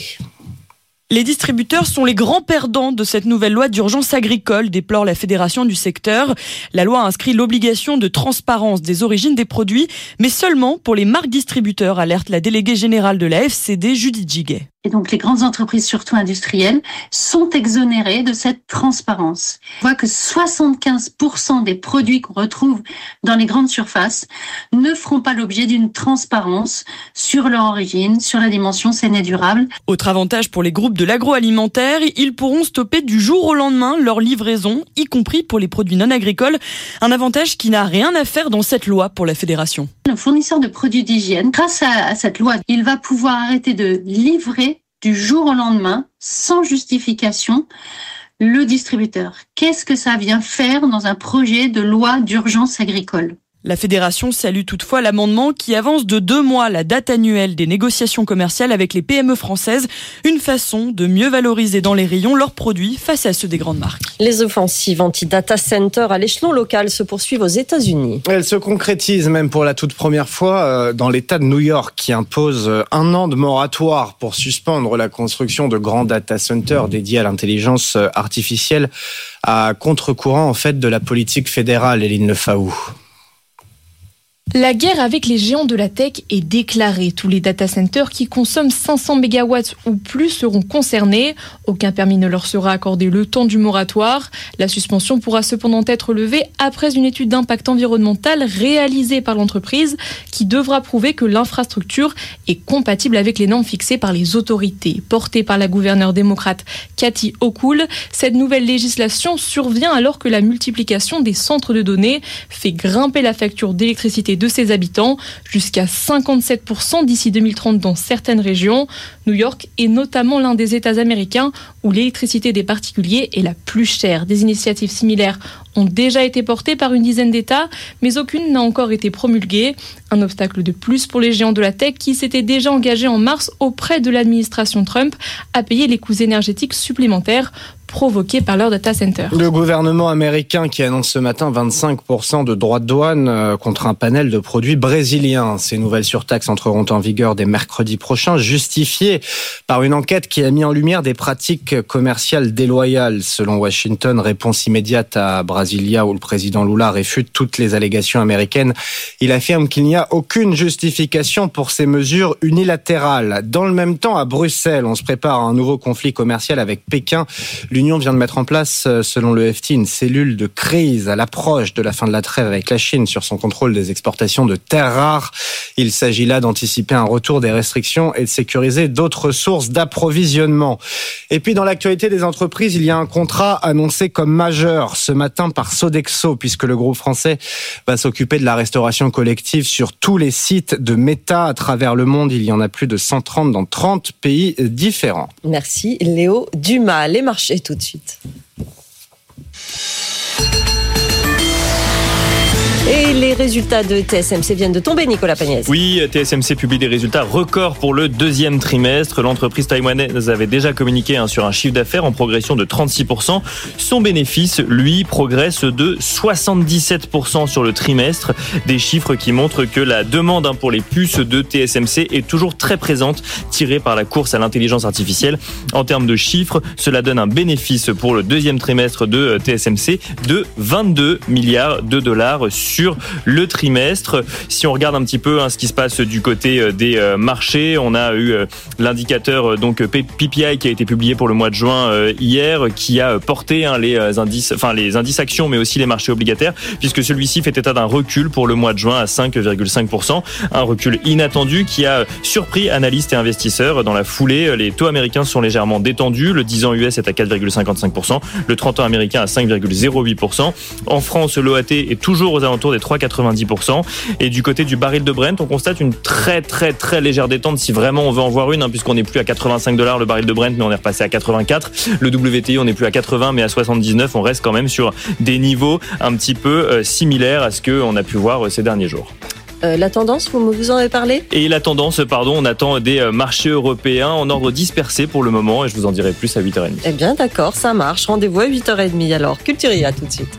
Les distributeurs sont les grands perdants de cette nouvelle loi d'urgence agricole, déplore la fédération du secteur. La loi inscrit l'obligation de transparence des origines des produits, mais seulement pour les marques distributeurs, alerte la déléguée générale de la F C D, Judith Giguet. Et donc les grandes entreprises, surtout industrielles, sont exonérées de cette transparence. On voit que soixante-quinze pour cent des produits qu'on retrouve dans les grandes surfaces ne feront pas l'objet d'une transparence sur leur origine, sur la dimension saine et durable. Autre avantage pour les groupes de l'agroalimentaire, ils pourront stopper du jour au lendemain leur livraison, y compris pour les produits non agricoles. Un avantage qui n'a rien à faire dans cette loi pour la fédération. Le fournisseur de produits d'hygiène, grâce à, à cette loi, il va pouvoir arrêter de livrer du jour au lendemain, sans justification, le distributeur. Qu'est-ce que ça vient faire dans un projet de loi d'urgence agricole ? La fédération salue toutefois l'amendement qui avance de deux mois la date annuelle des négociations commerciales avec les P M E françaises, une façon de mieux valoriser dans les rayons leurs produits face à ceux des grandes marques. Les offensives anti-data center à l'échelon local se poursuivent aux États-Unis. Elles se concrétisent même pour la toute première fois dans l'État de New York qui impose un an de moratoire pour suspendre la construction de grands data centers dédiés à l'intelligence artificielle à contre-courant en fait de la politique fédérale. Éline Lefaou. La guerre avec les géants de la tech est déclarée. Tous les data centers qui consomment cinq cents mégawatts ou plus seront concernés. Aucun permis ne leur sera accordé le temps du moratoire. La suspension pourra cependant être levée après une étude d'impact environnemental réalisée par l'entreprise qui devra prouver que l'infrastructure est compatible avec les normes fixées par les autorités. Portée par la gouverneure démocrate Kathy Hochul, cette nouvelle législation survient alors que la multiplication des centres de données fait grimper la facture d'électricité de ses habitants jusqu'à cinquante-sept pour cent d'ici deux mille trente dans certaines régions. New York est notamment l'un des États américains où l'électricité des particuliers est la plus chère. Des initiatives similaires ont déjà été portées par une dizaine d'États, mais aucune n'a encore été promulguée. Un obstacle de plus pour les géants de la tech qui s'étaient déjà engagés en mars auprès de l'administration Trump à payer les coûts énergétiques supplémentaires provoqués par leur data center. Le gouvernement américain qui annonce ce matin vingt-cinq pour cent de droits de douane contre un panel de produits brésiliens. Ces nouvelles surtaxes entreront en vigueur dès mercredi prochain, justifiées par une enquête qui a mis en lumière des pratiques commerciales déloyales. Selon Washington, réponse immédiate à Brasilia où le président Lula réfute toutes les allégations américaines. Il affirme qu'il n'y a aucune justification pour ces mesures unilatérales. Dans le même temps, à Bruxelles, on se prépare à un nouveau conflit commercial avec Pékin. L'Union vient de mettre en place, selon le F T, une cellule de crise à l'approche de la fin de la trêve avec la Chine sur son contrôle des exportations de terres rares. Il s'agit là d'anticiper un retour des restrictions et de sécuriser d'autres sources d'approvisionnement. Et puis dans l'actualité des entreprises, il y a un contrat annoncé comme majeur ce matin par Sodexo, puisque le groupe français va s'occuper de la restauration collective sur tous les sites de Meta à travers le monde. Il y en a plus de cent trente dans trente pays différents. Merci Léo Dumas. Les marchés tout de suite. Et les résultats de T S M C viennent de tomber, Nicolas Pagnès. Oui, T S M C publie des résultats records pour le deuxième trimestre. L'entreprise taïwanaise avait déjà communiqué hein, sur un chiffre d'affaires en progression de trente-six pour cent. Son bénéfice, lui, progresse de soixante-dix-sept pour cent sur le trimestre. Des chiffres qui montrent que la demande hein, pour les puces de T S M C est toujours très présente, tirée par la course à l'intelligence artificielle. En termes de chiffres, cela donne un bénéfice pour le deuxième trimestre de T S M C de vingt-deux milliards de dollars sur le trimestre. Si on regarde un petit peu hein, ce qui se passe du côté des euh, marchés, on a eu euh, l'indicateur euh, donc P P I qui a été publié pour le mois de juin euh, hier, qui a porté hein, les indices, enfin les indices actions, mais aussi les marchés obligataires, puisque celui-ci fait état d'un recul pour le mois de juin à cinq virgule cinq pour cent, un recul inattendu qui a surpris analystes et investisseurs. Dans la foulée, les taux américains sont légèrement détendus. Le dix ans U S est à quatre virgule cinquante-cinq pour cent, le trente ans américain à cinq virgule zéro huit pour cent. En France, l'O A T est toujours aux alentours des trois virgule quatre-vingt-dix pour cent. Et du côté du baril de Brent, on constate une très très très légère détente, si vraiment on veut en voir une, hein, puisqu'on n'est plus à quatre-vingt-cinq dollars le baril de Brent, mais on est repassé à quatre-vingt-quatre. Le W T I, on n'est plus à quatre-vingts, mais à soixante-dix-neuf. On reste quand même sur des niveaux un petit peu euh, similaires à ce qu'on a pu voir euh, ces derniers jours. Euh, la tendance, vous vous en avez parlé ? Et la tendance, pardon, on attend des marchés européens en ordre dispersé pour le moment, et je vous en dirai plus à huit heures trente. Eh bien d'accord, ça marche. Rendez-vous à huit heures trente alors. Culturia tout de suite.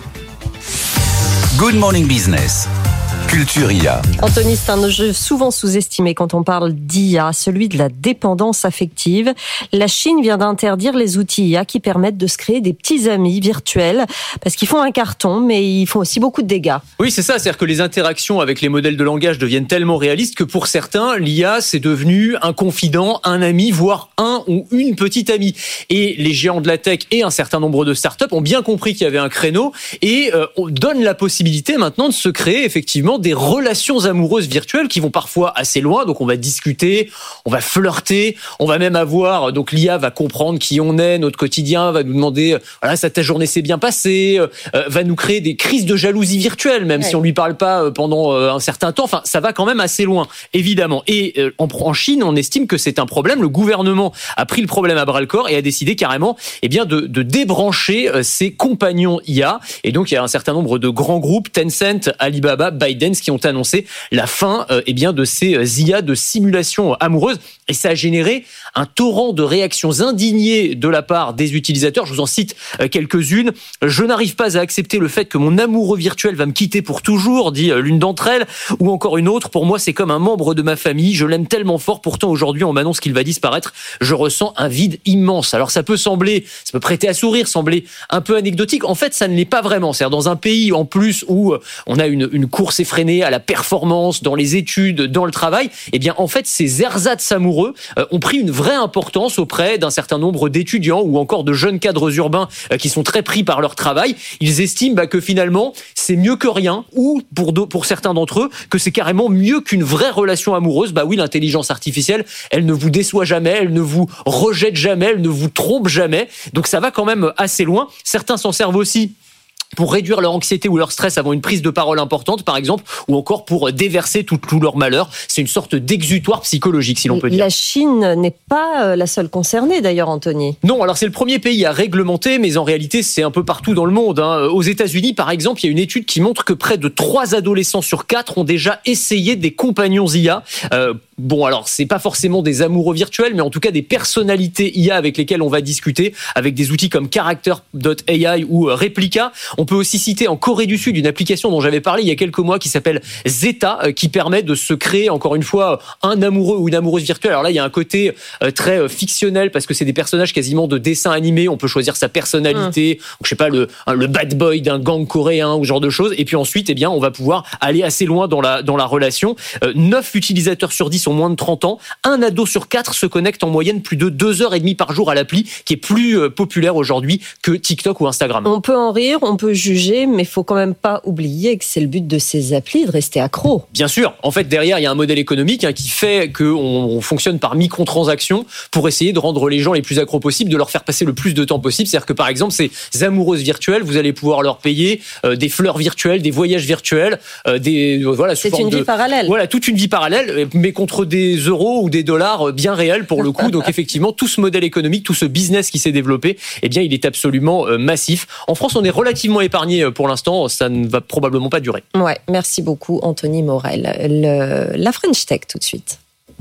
Good Morning Business. Culturia. Anthony, c'est un jeu souvent sous-estimé quand on parle d'I A, celui de la dépendance affective. La Chine vient d'interdire les outils I A qui permettent de se créer des petits amis virtuels, parce qu'ils font un carton, mais ils font aussi beaucoup de dégâts. Oui, c'est ça, c'est-à-dire que les interactions avec les modèles de langage deviennent tellement réalistes que pour certains, l'I A, c'est devenu un confident, un ami, voire un ou une petite amie. Et les géants de la tech et un certain nombre de startups ont bien compris qu'il y avait un créneau et euh, on donne la possibilité maintenant de se créer effectivement des relations amoureuses virtuelles qui vont parfois assez loin. Donc on va discuter, on va flirter, on va même avoir, donc l'I A va comprendre qui on est, notre quotidien, va nous demander, voilà, ça ta journée s'est bien passée, euh, va nous créer des crises de jalousie virtuelle, même ouais. si on lui parle pas pendant euh, un certain temps. Enfin, ça va quand même assez loin, évidemment. Et euh, en, en Chine, on estime que c'est un problème. Le gouvernement a pris le problème à bras le corps et a décidé carrément, eh bien, de, de débrancher euh, ses compagnons I A. Et donc il y a un certain nombre de grands groupes, Tencent, Alibaba, Biden, qui ont annoncé la fin euh, eh bien, de ces I A de simulation amoureuse. Et ça a généré un torrent de réactions indignées de la part des utilisateurs. Je vous en cite euh, quelques-unes. « Je n'arrive pas à accepter le fait que mon amoureux virtuel va me quitter pour toujours », dit euh, l'une d'entre elles. Ou encore une autre, « Pour moi, c'est comme un membre de ma famille. Je l'aime tellement fort. Pourtant, aujourd'hui, on m'annonce qu'il va disparaître. Je ressens un vide immense. » Alors, ça peut sembler, ça peut prêter à sourire, sembler un peu anecdotique. En fait, ça ne l'est pas vraiment. C'est-à-dire, dans un pays, en plus, où on a une, une course effrénée à la performance, dans les études, dans le travail, eh bien, en fait, ces ersatz amoureux euh, ont pris une vraie importance auprès d'un certain nombre d'étudiants ou encore de jeunes cadres urbains euh, qui sont très pris par leur travail. Ils estiment bah, que finalement, c'est mieux que rien, ou pour, do- pour certains d'entre eux, que c'est carrément mieux qu'une vraie relation amoureuse. Bah oui, l'intelligence artificielle, elle ne vous déçoit jamais, elle ne vous rejette jamais, elle ne vous trompe jamais. Donc ça va quand même assez loin. Certains s'en servent aussi pour réduire leur anxiété ou leur stress avant une prise de parole importante, par exemple, ou encore pour déverser tout, tout leur malheur. C'est une sorte d'exutoire psychologique, si l'on peut dire. La Chine n'est pas la seule concernée, d'ailleurs, Anthony. Non, alors c'est le premier pays à réglementer, mais en réalité, c'est un peu partout dans le monde. Hein. Aux États-Unis, par exemple, il y a une étude qui montre que près de trois adolescents sur quatre ont déjà essayé des compagnons I A. Euh, Bon, alors, c'est pas forcément des amoureux virtuels, mais en tout cas des personnalités I A avec lesquelles on va discuter, avec des outils comme Character dot A I ou Replica. On peut aussi citer en Corée du Sud une application dont j'avais parlé il y a quelques mois qui s'appelle Zeta, qui permet de se créer, encore une fois, un amoureux ou une amoureuse virtuelle. Alors là, il y a un côté très fictionnel parce que c'est des personnages quasiment de dessins animés. On peut choisir sa personnalité, mmh. donc, je sais pas, le, le bad boy d'un gang coréen ou ce genre de choses. Et puis ensuite, eh bien, on va pouvoir aller assez loin dans la, dans la relation. Euh, neuf utilisateurs sur dix ont moins de trente ans. Un ado sur quatre se connecte en moyenne plus de deux heures et demie par jour à l'appli, qui est plus euh, populaire aujourd'hui que TikTok ou Instagram. On peut en rire, on peut juger, mais il faut quand même pas oublier que c'est le but de ces applis de rester accro. Bien sûr. En fait, derrière, il y a un modèle économique hein, qui fait qu'on on fonctionne par microtransactions pour essayer de rendre les gens les plus accros possibles, de leur faire passer le plus de temps possible. C'est-à-dire que, par exemple, ces amoureuses virtuelles, vous allez pouvoir leur payer euh, des fleurs virtuelles, des voyages virtuels, euh, des euh, voilà. C'est une de, vie parallèle. Voilà, toute une vie parallèle, mais contre des euros ou des dollars bien réels pour le coup. Donc effectivement, tout ce modèle économique, tout ce business qui s'est développé, eh bien, il est absolument euh, massif. En France, on est relativement épargné pour l'instant. Ça ne va probablement pas durer. Ouais, merci beaucoup, Anthony Morel. Le, la French Tech tout de suite.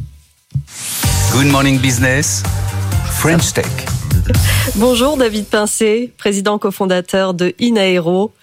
Good Morning Business, French Tech. Bonjour David Pincé, président cofondateur de Inaero.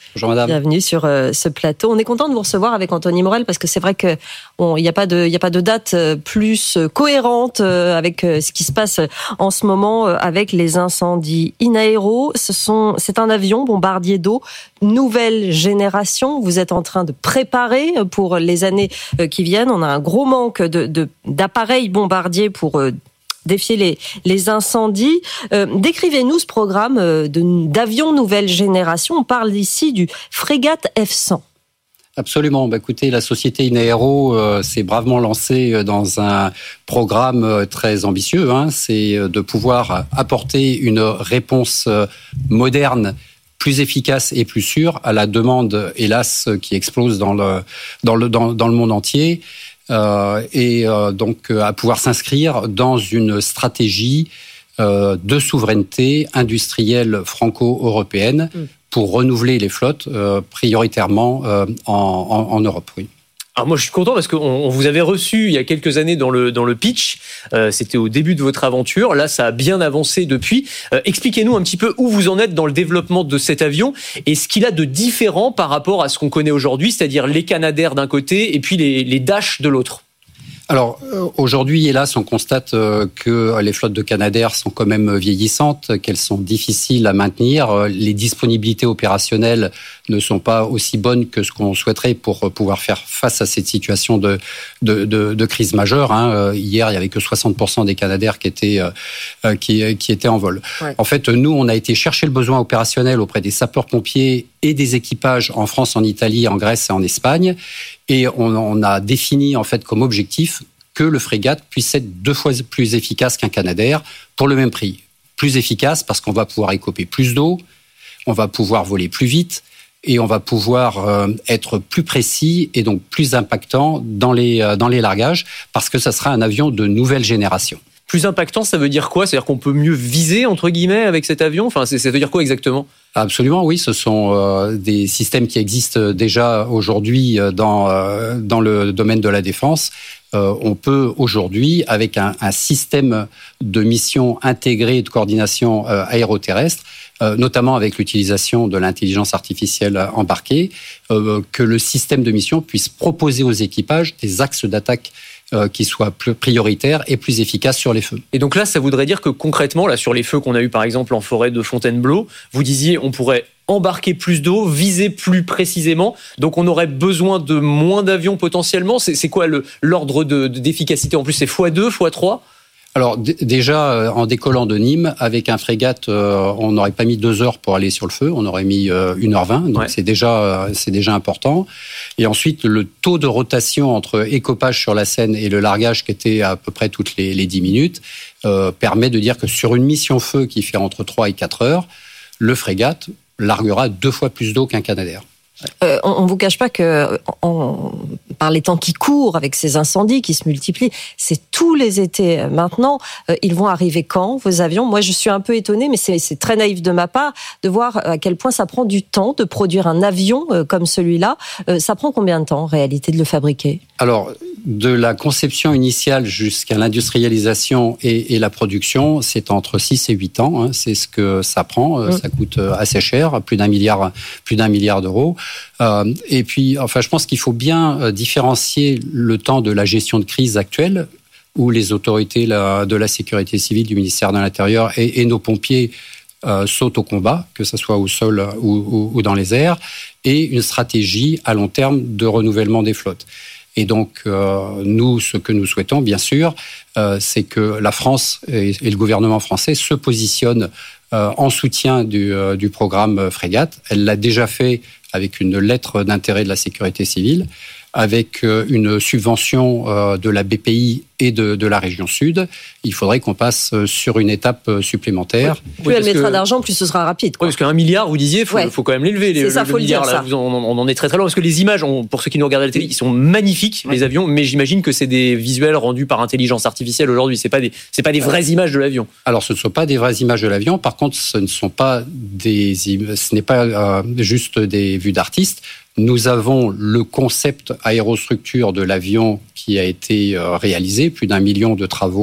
Bonjour madame. Bienvenue sur euh, ce plateau. On est content de vous recevoir avec Anthony Morel parce que c'est vrai que bon, il n'y a pas de, il y a pas de date plus cohérente avec ce qui se passe en ce moment avec les incendies. Inaero, ce sont, c'est un avion bombardier d'eau nouvelle génération. Vous êtes en train de préparer pour les années qui viennent. On a un gros manque de, de d'appareils bombardiers pour défier les, les incendies. Euh, décrivez-nous ce programme de, d'avions nouvelle génération. On parle ici du Frégate F cent. Absolument. Bah, écoutez, la société Inaero euh, s'est bravement lancée dans un programme très ambitieux. Hein. C'est de pouvoir apporter une réponse moderne, plus efficace et plus sûre à la demande, hélas, qui explose dans le, dans le, dans, dans le monde entier. Euh, et euh, donc euh, à pouvoir s'inscrire dans une stratégie euh, de souveraineté industrielle franco-européenne mmh. pour renouveler les flottes euh, prioritairement euh, en, en, en Europe. Oui. Alors moi je suis content parce qu'on on vous avait reçu il y a quelques années dans le dans le pitch, euh, c'était au début de votre aventure, là ça a bien avancé depuis. Euh, expliquez-nous un petit peu où vous en êtes dans le développement de cet avion et ce qu'il a de différent par rapport à ce qu'on connaît aujourd'hui, c'est-à-dire les Canadair d'un côté et puis les, les Dash de l'autre. Alors aujourd'hui, hélas, on constate que les flottes de Canadair sont quand même vieillissantes, qu'elles sont difficiles à maintenir. Les disponibilités opérationnelles ne sont pas aussi bonnes que ce qu'on souhaiterait pour pouvoir faire face à cette situation de, de, de, de crise majeure. Hein. Hier, il y avait que soixante pour cent des Canadair qui étaient, euh, qui, qui étaient en vol. Ouais. En fait, nous, on a été chercher le besoin opérationnel auprès des sapeurs-pompiers et des équipages en France, en Italie, en Grèce et en Espagne. Et on, on a défini en fait comme objectif que le Frégate puisse être deux fois plus efficace qu'un Canadair pour le même prix. Plus efficace parce qu'on va pouvoir écoper plus d'eau, on va pouvoir voler plus vite et on va pouvoir euh, être plus précis et donc plus impactant dans les, euh, dans les largages parce que ça sera un avion de nouvelle génération. Plus impactant, ça veut dire quoi ? C'est-à-dire qu'on peut mieux viser, entre guillemets, avec cet avion ? Enfin, c'est, ça veut dire quoi exactement ? Absolument, oui. Ce sont euh, des systèmes qui existent déjà aujourd'hui dans, euh, dans le domaine de la défense. Euh, on peut aujourd'hui, avec un, un système de mission intégré de coordination euh, aéroterrestre, euh, notamment avec l'utilisation de l'intelligence artificielle embarquée, euh, que le système de mission puisse proposer aux équipages des axes d'attaque Euh, qui soit plus prioritaire et plus efficace sur les feux. Et donc là, ça voudrait dire que concrètement, là, sur les feux qu'on a eu par exemple en forêt de Fontainebleau, vous disiez on pourrait embarquer plus d'eau, viser plus précisément, donc on aurait besoin de moins d'avions potentiellement. C'est, c'est quoi le, l'ordre de, de, d'efficacité ? En plus, c'est fois deux, fois trois ? Alors d- déjà, euh, en décollant de Nîmes, avec un Frégate, euh, on n'aurait pas mis deux heures pour aller sur le feu, on aurait mis euh, une heure vingt, donc ouais. c'est déjà euh, c'est déjà important. Et ensuite, le taux de rotation entre écopage sur la Seine et le largage, qui était à peu près toutes les, les dix minutes, euh, permet de dire que sur une mission feu qui fait entre trois et quatre heures, le Frégate larguera deux fois plus d'eau qu'un Canadair. Euh, on ne vous cache pas que, en, par les temps qui courent, avec ces incendies qui se multiplient, c'est tous les étés maintenant. Euh, ils vont arriver quand, vos avions ? Moi, je suis un peu étonnée, mais c'est, c'est très naïf de ma part de voir à quel point ça prend du temps de produire un avion euh, comme celui-là. Euh, ça prend combien de temps, en réalité, de le fabriquer ? Alors, de la conception initiale jusqu'à l'industrialisation et, et la production, c'est entre six et huit ans. Hein, c'est ce que ça prend. Mmh. Ça coûte assez cher, plus d'un milliard, plus d'un milliard d'euros. Euh, et puis, enfin, je pense qu'il faut bien différencier le temps de la gestion de crise actuelle, où les autorités la, de la sécurité civile du ministère de l'Intérieur et, et nos pompiers euh, sautent au combat, que ce soit au sol ou, ou, ou dans les airs, et une stratégie à long terme de renouvellement des flottes. Et donc, euh, nous, ce que nous souhaitons, bien sûr, euh, c'est que la France et, et le gouvernement français se positionnent euh, en soutien du, euh, du programme Frégate. Elle l'a déjà fait avec une lettre d'intérêt de la sécurité civile, avec une subvention de la B P I et de, de la région Sud. Il faudrait qu'on passe sur une étape supplémentaire. Oui, plus elle mettra que... d'argent, plus ce sera rapide. Quoi. Oui, parce qu'un milliard, vous disiez, il faut, ouais. faut quand même l'élever. Les, ça, le, le milliard, dire, là, ça. On, on en est très très loin. Parce que les images, on, pour ceux qui nous regardent à la télé, ils sont magnifiques, ouais. les avions, mais j'imagine que c'est des visuels rendus par intelligence artificielle aujourd'hui. C'est pas des, c'est pas des vraies images de l'avion. Alors, ce ne sont pas des vraies images de l'avion. Par contre, ce ne sont pas des, ce n'est pas euh, juste des vues d'artistes. Nous avons le concept aérostructure de l'avion qui a été réalisé, plus d'un million de travaux R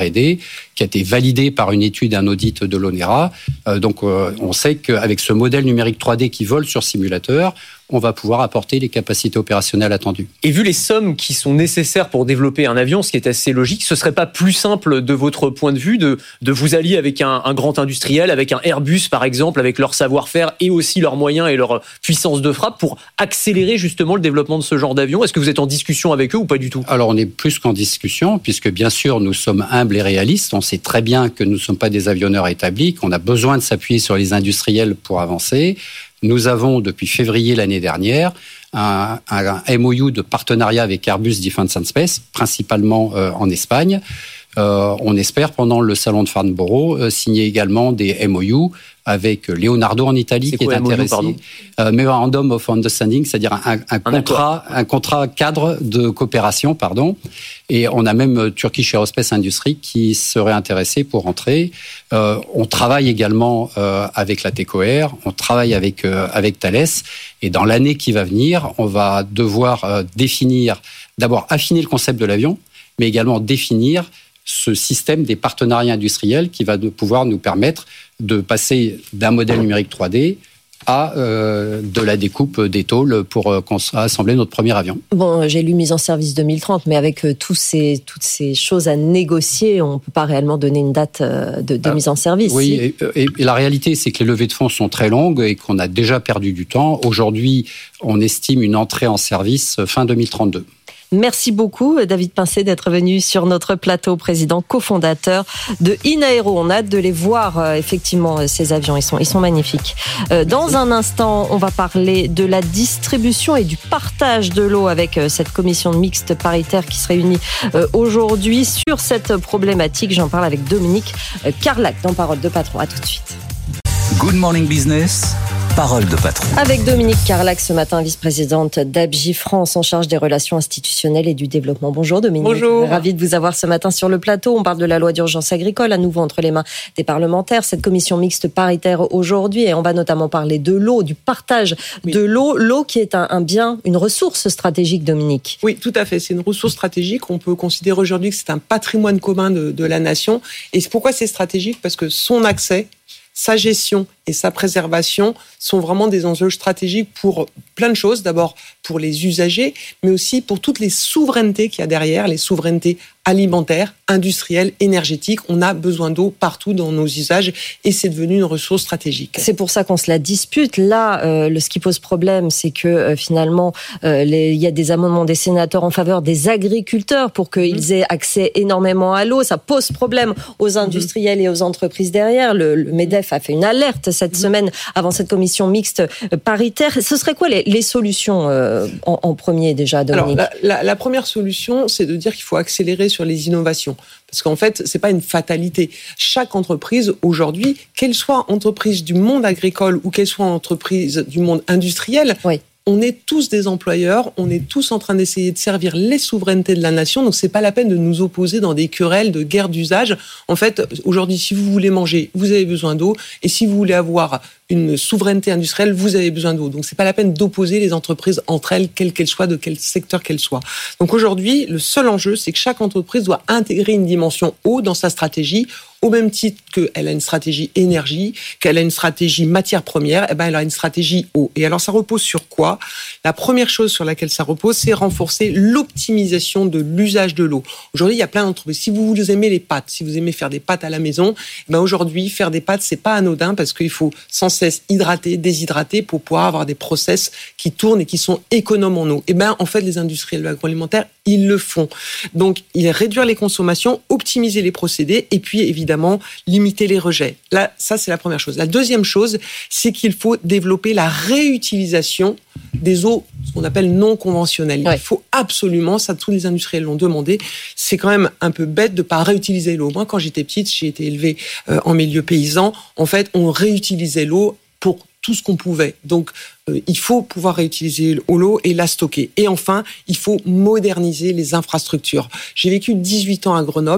R et D, qui a été validé par une étude, un audit de l'ONERA. Euh, donc, euh, on sait qu'avec ce modèle numérique trois D qui vole sur simulateur, on va pouvoir apporter les capacités opérationnelles attendues. Et vu les sommes qui sont nécessaires pour développer un avion, ce qui est assez logique, ce serait pas plus simple de votre point de vue de, de vous allier avec un, un grand industriel, avec un Airbus par exemple, avec leur savoir-faire et aussi leurs moyens et leur puissance de frappe pour accélérer justement le développement de ce genre d'avion? Est-ce que vous êtes en discussion avec eux ou pas du tout? Alors on est plus qu'en discussion, puisque bien sûr nous sommes humbles et réalistes. On sait très bien que nous ne sommes pas des avionneurs établis, qu'on a besoin de s'appuyer sur les industriels pour avancer. Nous avons, depuis février l'année dernière, un, un, un M O U de partenariat avec Airbus Defence and Space, principalement euh, en Espagne. Euh, on espère, pendant le salon de Farnborough, euh, signer également des M O U avec Leonardo en Italie, C'est qui quoi, est M O U, intéressé. pardon Euh, Memorandum of Understanding, c'est-à-dire un, un, un contrat, un contrat cadre de coopération, pardon. Et on a même Turkish Aerospace Industries qui serait intéressé pour entrer. Euh, on travaille également euh, avec la TECOR, on travaille avec euh, avec Thales. Et dans l'année qui va venir, on va devoir euh, définir, d'abord affiner le concept de l'avion, mais également définir ce système des partenariats industriels qui va de pouvoir nous permettre de passer d'un modèle numérique trois D à euh, de la découpe des tôles pour euh, assembler notre premier avion. Bon, j'ai lu mise en service deux mille trente, mais avec euh, tous ces, toutes ces choses à négocier, on ne peut pas réellement donner une date euh, de, de ah, mise en service. Oui, si. et, et, et la réalité, c'est que les levées de fonds sont très longues et qu'on a déjà perdu du temps. Aujourd'hui, on estime une entrée en service fin deux mille trente-deux. Merci beaucoup, David Pincé, d'être venu sur notre plateau, président cofondateur de Inaero. On a hâte de les voir, effectivement, ces avions. Ils sont, ils sont magnifiques. Dans un instant, on va parler de la distribution et du partage de l'eau avec cette commission mixte paritaire qui se réunit aujourd'hui sur cette problématique. J'en parle avec Dominique Carlac dans Parole de Patron. À tout de suite. Good Morning Business, Parole de Patron. Avec Dominique Carlac ce matin, vice-présidente d'A B J France en charge des relations institutionnelles et du développement. Bonjour Dominique. Bonjour. Ravi de vous avoir ce matin sur le plateau. On parle de la loi d'urgence agricole, à nouveau entre les mains des parlementaires. Cette commission mixte paritaire aujourd'hui, et on va notamment parler de l'eau, du partage oui. de l'eau. L'eau qui est un, un bien, une ressource stratégique, Dominique. Oui, tout à fait. C'est une ressource stratégique. On peut considérer aujourd'hui que c'est un patrimoine commun de, de la nation. Et pourquoi c'est stratégique? Parce que son accès, sa gestion et sa préservation sont vraiment des enjeux stratégiques pour plein de choses. D'abord pour les usagers, mais aussi pour toutes les souverainetés qu'il y a derrière, les souverainetés alimentaires, industrielles, énergétiques. On a besoin d'eau partout dans nos usages et c'est devenu une ressource stratégique. C'est pour ça qu'on se la dispute. Là, euh, le, ce qui pose problème, c'est que euh, finalement, euh, les, il y a des amendements des sénateurs en faveur des agriculteurs pour qu'ils mmh. aient accès énormément à l'eau. Ça pose problème aux industriels mmh. et aux entreprises derrière. Le, le MEDEF a fait une alerte cette mmh. semaine avant cette commission mixte paritaire. Ce serait quoi les, les solutions euh, en, en premier déjà, Dominique? Alors, la, la, la première solution, c'est de dire qu'il faut accélérer sur les innovations. Parce qu'en fait, c'est pas une fatalité. Chaque entreprise, aujourd'hui, qu'elle soit entreprise du monde agricole ou qu'elle soit entreprise du monde industriel, oui. on est tous des employeurs, on est tous en train d'essayer de servir les souverainetés de la nation, donc c'est pas la peine de nous opposer dans des querelles de guerre d'usage. En fait, aujourd'hui, si vous voulez manger, vous avez besoin d'eau, et si vous voulez avoir une souveraineté industrielle, vous avez besoin d'eau. Donc c'est pas la peine d'opposer les entreprises entre elles, quelles qu'elles soient, de quel secteur qu'elles soient. Donc aujourd'hui, le seul enjeu, c'est que chaque entreprise doit intégrer une dimension eau dans sa stratégie, au même titre qu'elle a une stratégie énergie, qu'elle a une stratégie matière première, eh ben elle a une stratégie eau. Et alors ça repose sur quoi? La première chose sur laquelle ça repose, c'est renforcer l'optimisation de l'usage de l'eau. Aujourd'hui, il y a plein d'entreprises. Si vous, vous aimez les pâtes, si vous aimez faire des pâtes à la maison, eh ben aujourd'hui, faire des pâtes, c'est pas anodin parce qu'il faut sans cesse hydrater, déshydrater pour pouvoir avoir des process qui tournent et qui sont économes en eau. Eh ben en fait, les industriels agroalimentaires, ils le font. Donc, ils réduire les consommations, optimiser les procédés et puis évidemment limiter les rejets. Là, ça c'est la première chose. La deuxième chose, c'est qu'il faut développer la réutilisation des eaux, ce qu'on appelle non conventionnelles. Ouais. Il faut absolument, ça tous les industriels l'ont demandé, c'est quand même un peu bête de pas réutiliser l'eau. Moi, quand j'étais petite, j'ai été élevée euh, en milieu paysan. En fait, on réutilisait l'eau pour tout ce qu'on pouvait. Donc, euh, il faut pouvoir réutiliser l'eau et la stocker. Et enfin, il faut moderniser les infrastructures. J'ai vécu dix-huit ans à Grenoble.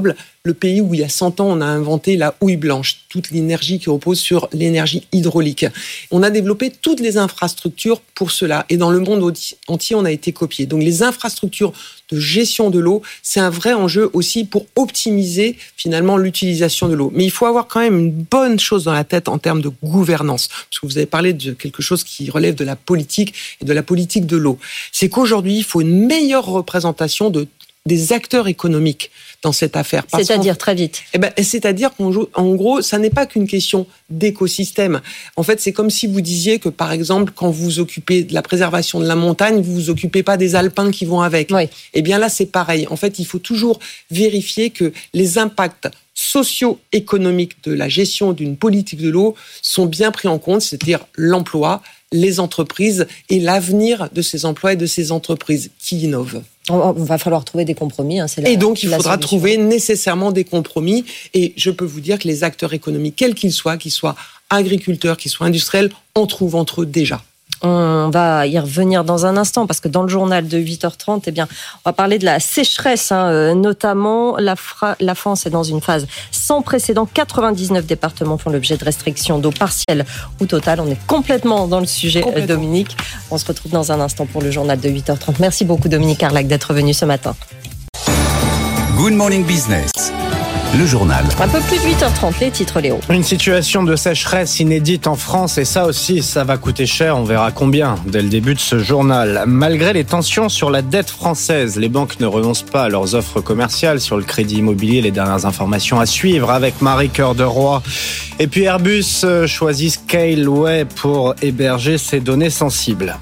le pays où il y a cent ans, on a inventé la houille blanche, toute l'énergie qui repose sur l'énergie hydraulique. On a développé toutes les infrastructures pour cela. Et dans le monde entier, on a été copié. Donc les infrastructures de gestion de l'eau, c'est un vrai enjeu aussi pour optimiser finalement l'utilisation de l'eau. Mais il faut avoir quand même une bonne chose dans la tête en termes de gouvernance. Parce que vous avez parlé de quelque chose qui relève de la politique et de la politique de l'eau. C'est qu'aujourd'hui, il faut une meilleure représentation de, des acteurs économiques dans cette affaire. Parce c'est-à-dire très vite. Eh ben, c'est-à-dire qu'en gros, ça n'est pas qu'une question d'écosystème. En fait, c'est comme si vous disiez que, par exemple, quand vous vous occupez de la préservation de la montagne, vous vous occupez pas des alpins qui vont avec. Oui. Eh bien là, c'est pareil. En fait, il faut toujours vérifier que les impacts socio-économiques de la gestion d'une politique de l'eau sont bien pris en compte, c'est-à-dire l'emploi, les entreprises et l'avenir de ces emplois et de ces entreprises qui innovent. On va falloir trouver des compromis. Hein, c'est la, et donc, il faudra solution. trouver nécessairement des compromis. Et je peux vous dire que les acteurs économiques, quels qu'ils soient, qu'ils soient agriculteurs, qu'ils soient industriels, en trouvent entre eux déjà. On va y revenir dans un instant parce que dans le journal de huit heures trente, eh bien, on va parler de la sécheresse, hein, notamment la, Fra- la France est dans une phase sans précédent. quatre-vingt-dix-neuf départements font l'objet de restrictions d'eau partielle ou totale. On est complètement dans le sujet, Dominique. On se retrouve dans un instant pour le journal de huit heures trente. Merci beaucoup Dominique Carlac d'être venu ce matin. Good Morning Business. Le journal. Un peu plus de huit heures trente, les titres Léo. Une situation de sécheresse inédite en France et ça aussi, ça va coûter cher, on verra combien dès le début de ce journal. Malgré les tensions sur la dette française, les banques ne renoncent pas à leurs offres commerciales sur le crédit immobilier. Les dernières informations à suivre avec Marie Cœur de Roy. Et puis Airbus choisit Scaleway pour héberger ses données sensibles.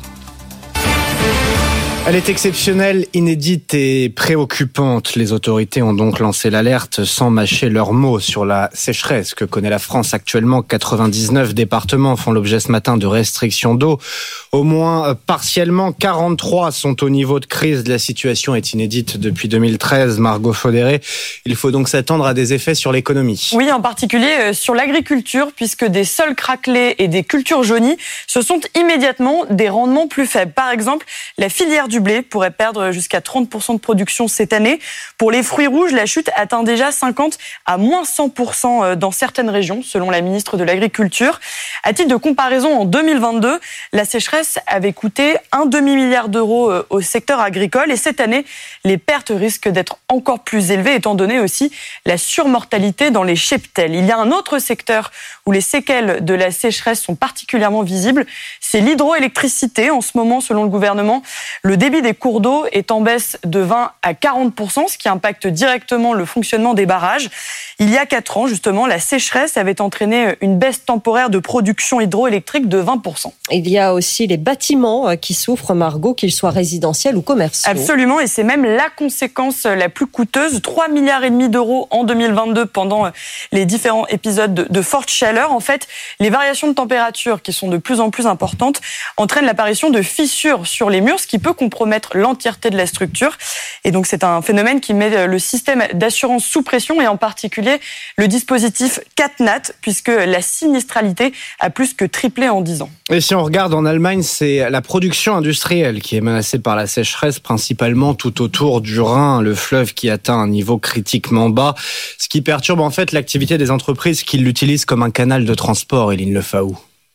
Elle est exceptionnelle, inédite et préoccupante. Les autorités ont donc lancé l'alerte sans mâcher leurs mots sur la sécheresse que connaît la France actuellement. quatre-vingt-dix-neuf départements font l'objet ce matin de restrictions d'eau. Au moins partiellement, quarante-trois sont au niveau de crise. La situation est inédite depuis deux mille treize. Margot Faudéré, il faut donc s'attendre à des effets sur l'économie. Oui, en particulier sur l'agriculture, puisque des sols craquelés et des cultures jaunies, ce sont immédiatement des rendements plus faibles. Par exemple, la filière du blé pourrait perdre jusqu'à trente pour cent de production cette année. Pour les fruits rouges, la chute atteint déjà cinquante à moins cent pour cent dans certaines régions, selon la ministre de l'Agriculture. À titre de comparaison, en deux mille vingt-deux, la sécheresse avait coûté un demi-milliard d'euros au secteur agricole. Et cette année, les pertes risquent d'être encore plus élevées, étant donné aussi la surmortalité dans les cheptels. Il y a un autre secteur où les séquelles de la sécheresse sont particulièrement visibles, c'est l'hydroélectricité. En ce moment, selon le gouvernement, le débit des cours d'eau est en baisse de vingt à quarante pour cent, ce qui impacte directement le fonctionnement des barrages. Il y a quatre ans, justement, la sécheresse avait entraîné une baisse temporaire de production hydroélectrique de vingt pour cent. Il y a aussi les bâtiments qui souffrent, Margot, qu'ils soient résidentiels ou commerciaux. Absolument, et c'est même la conséquence la plus coûteuse. trois milliards et demi d'euros en deux mille vingt-deux pendant les différents épisodes de forte chaleur. En fait, les variations de température qui sont de plus en plus importantes entraînent l'apparition de fissures sur les murs, ce qui peut compromettre l'entièreté de la structure. Et donc, c'est un phénomène qui met le système d'assurance sous pression et en particulier le dispositif CatNat, puisque la sinistralité a plus que triplé en dix ans. Et si on regarde en Allemagne, c'est la production industrielle qui est menacée par la sécheresse, principalement tout autour du Rhin, le fleuve qui atteint un niveau critiquement bas, ce qui perturbe en fait l'activité des entreprises qui l'utilisent comme un canal de transport, Eline Lefaou.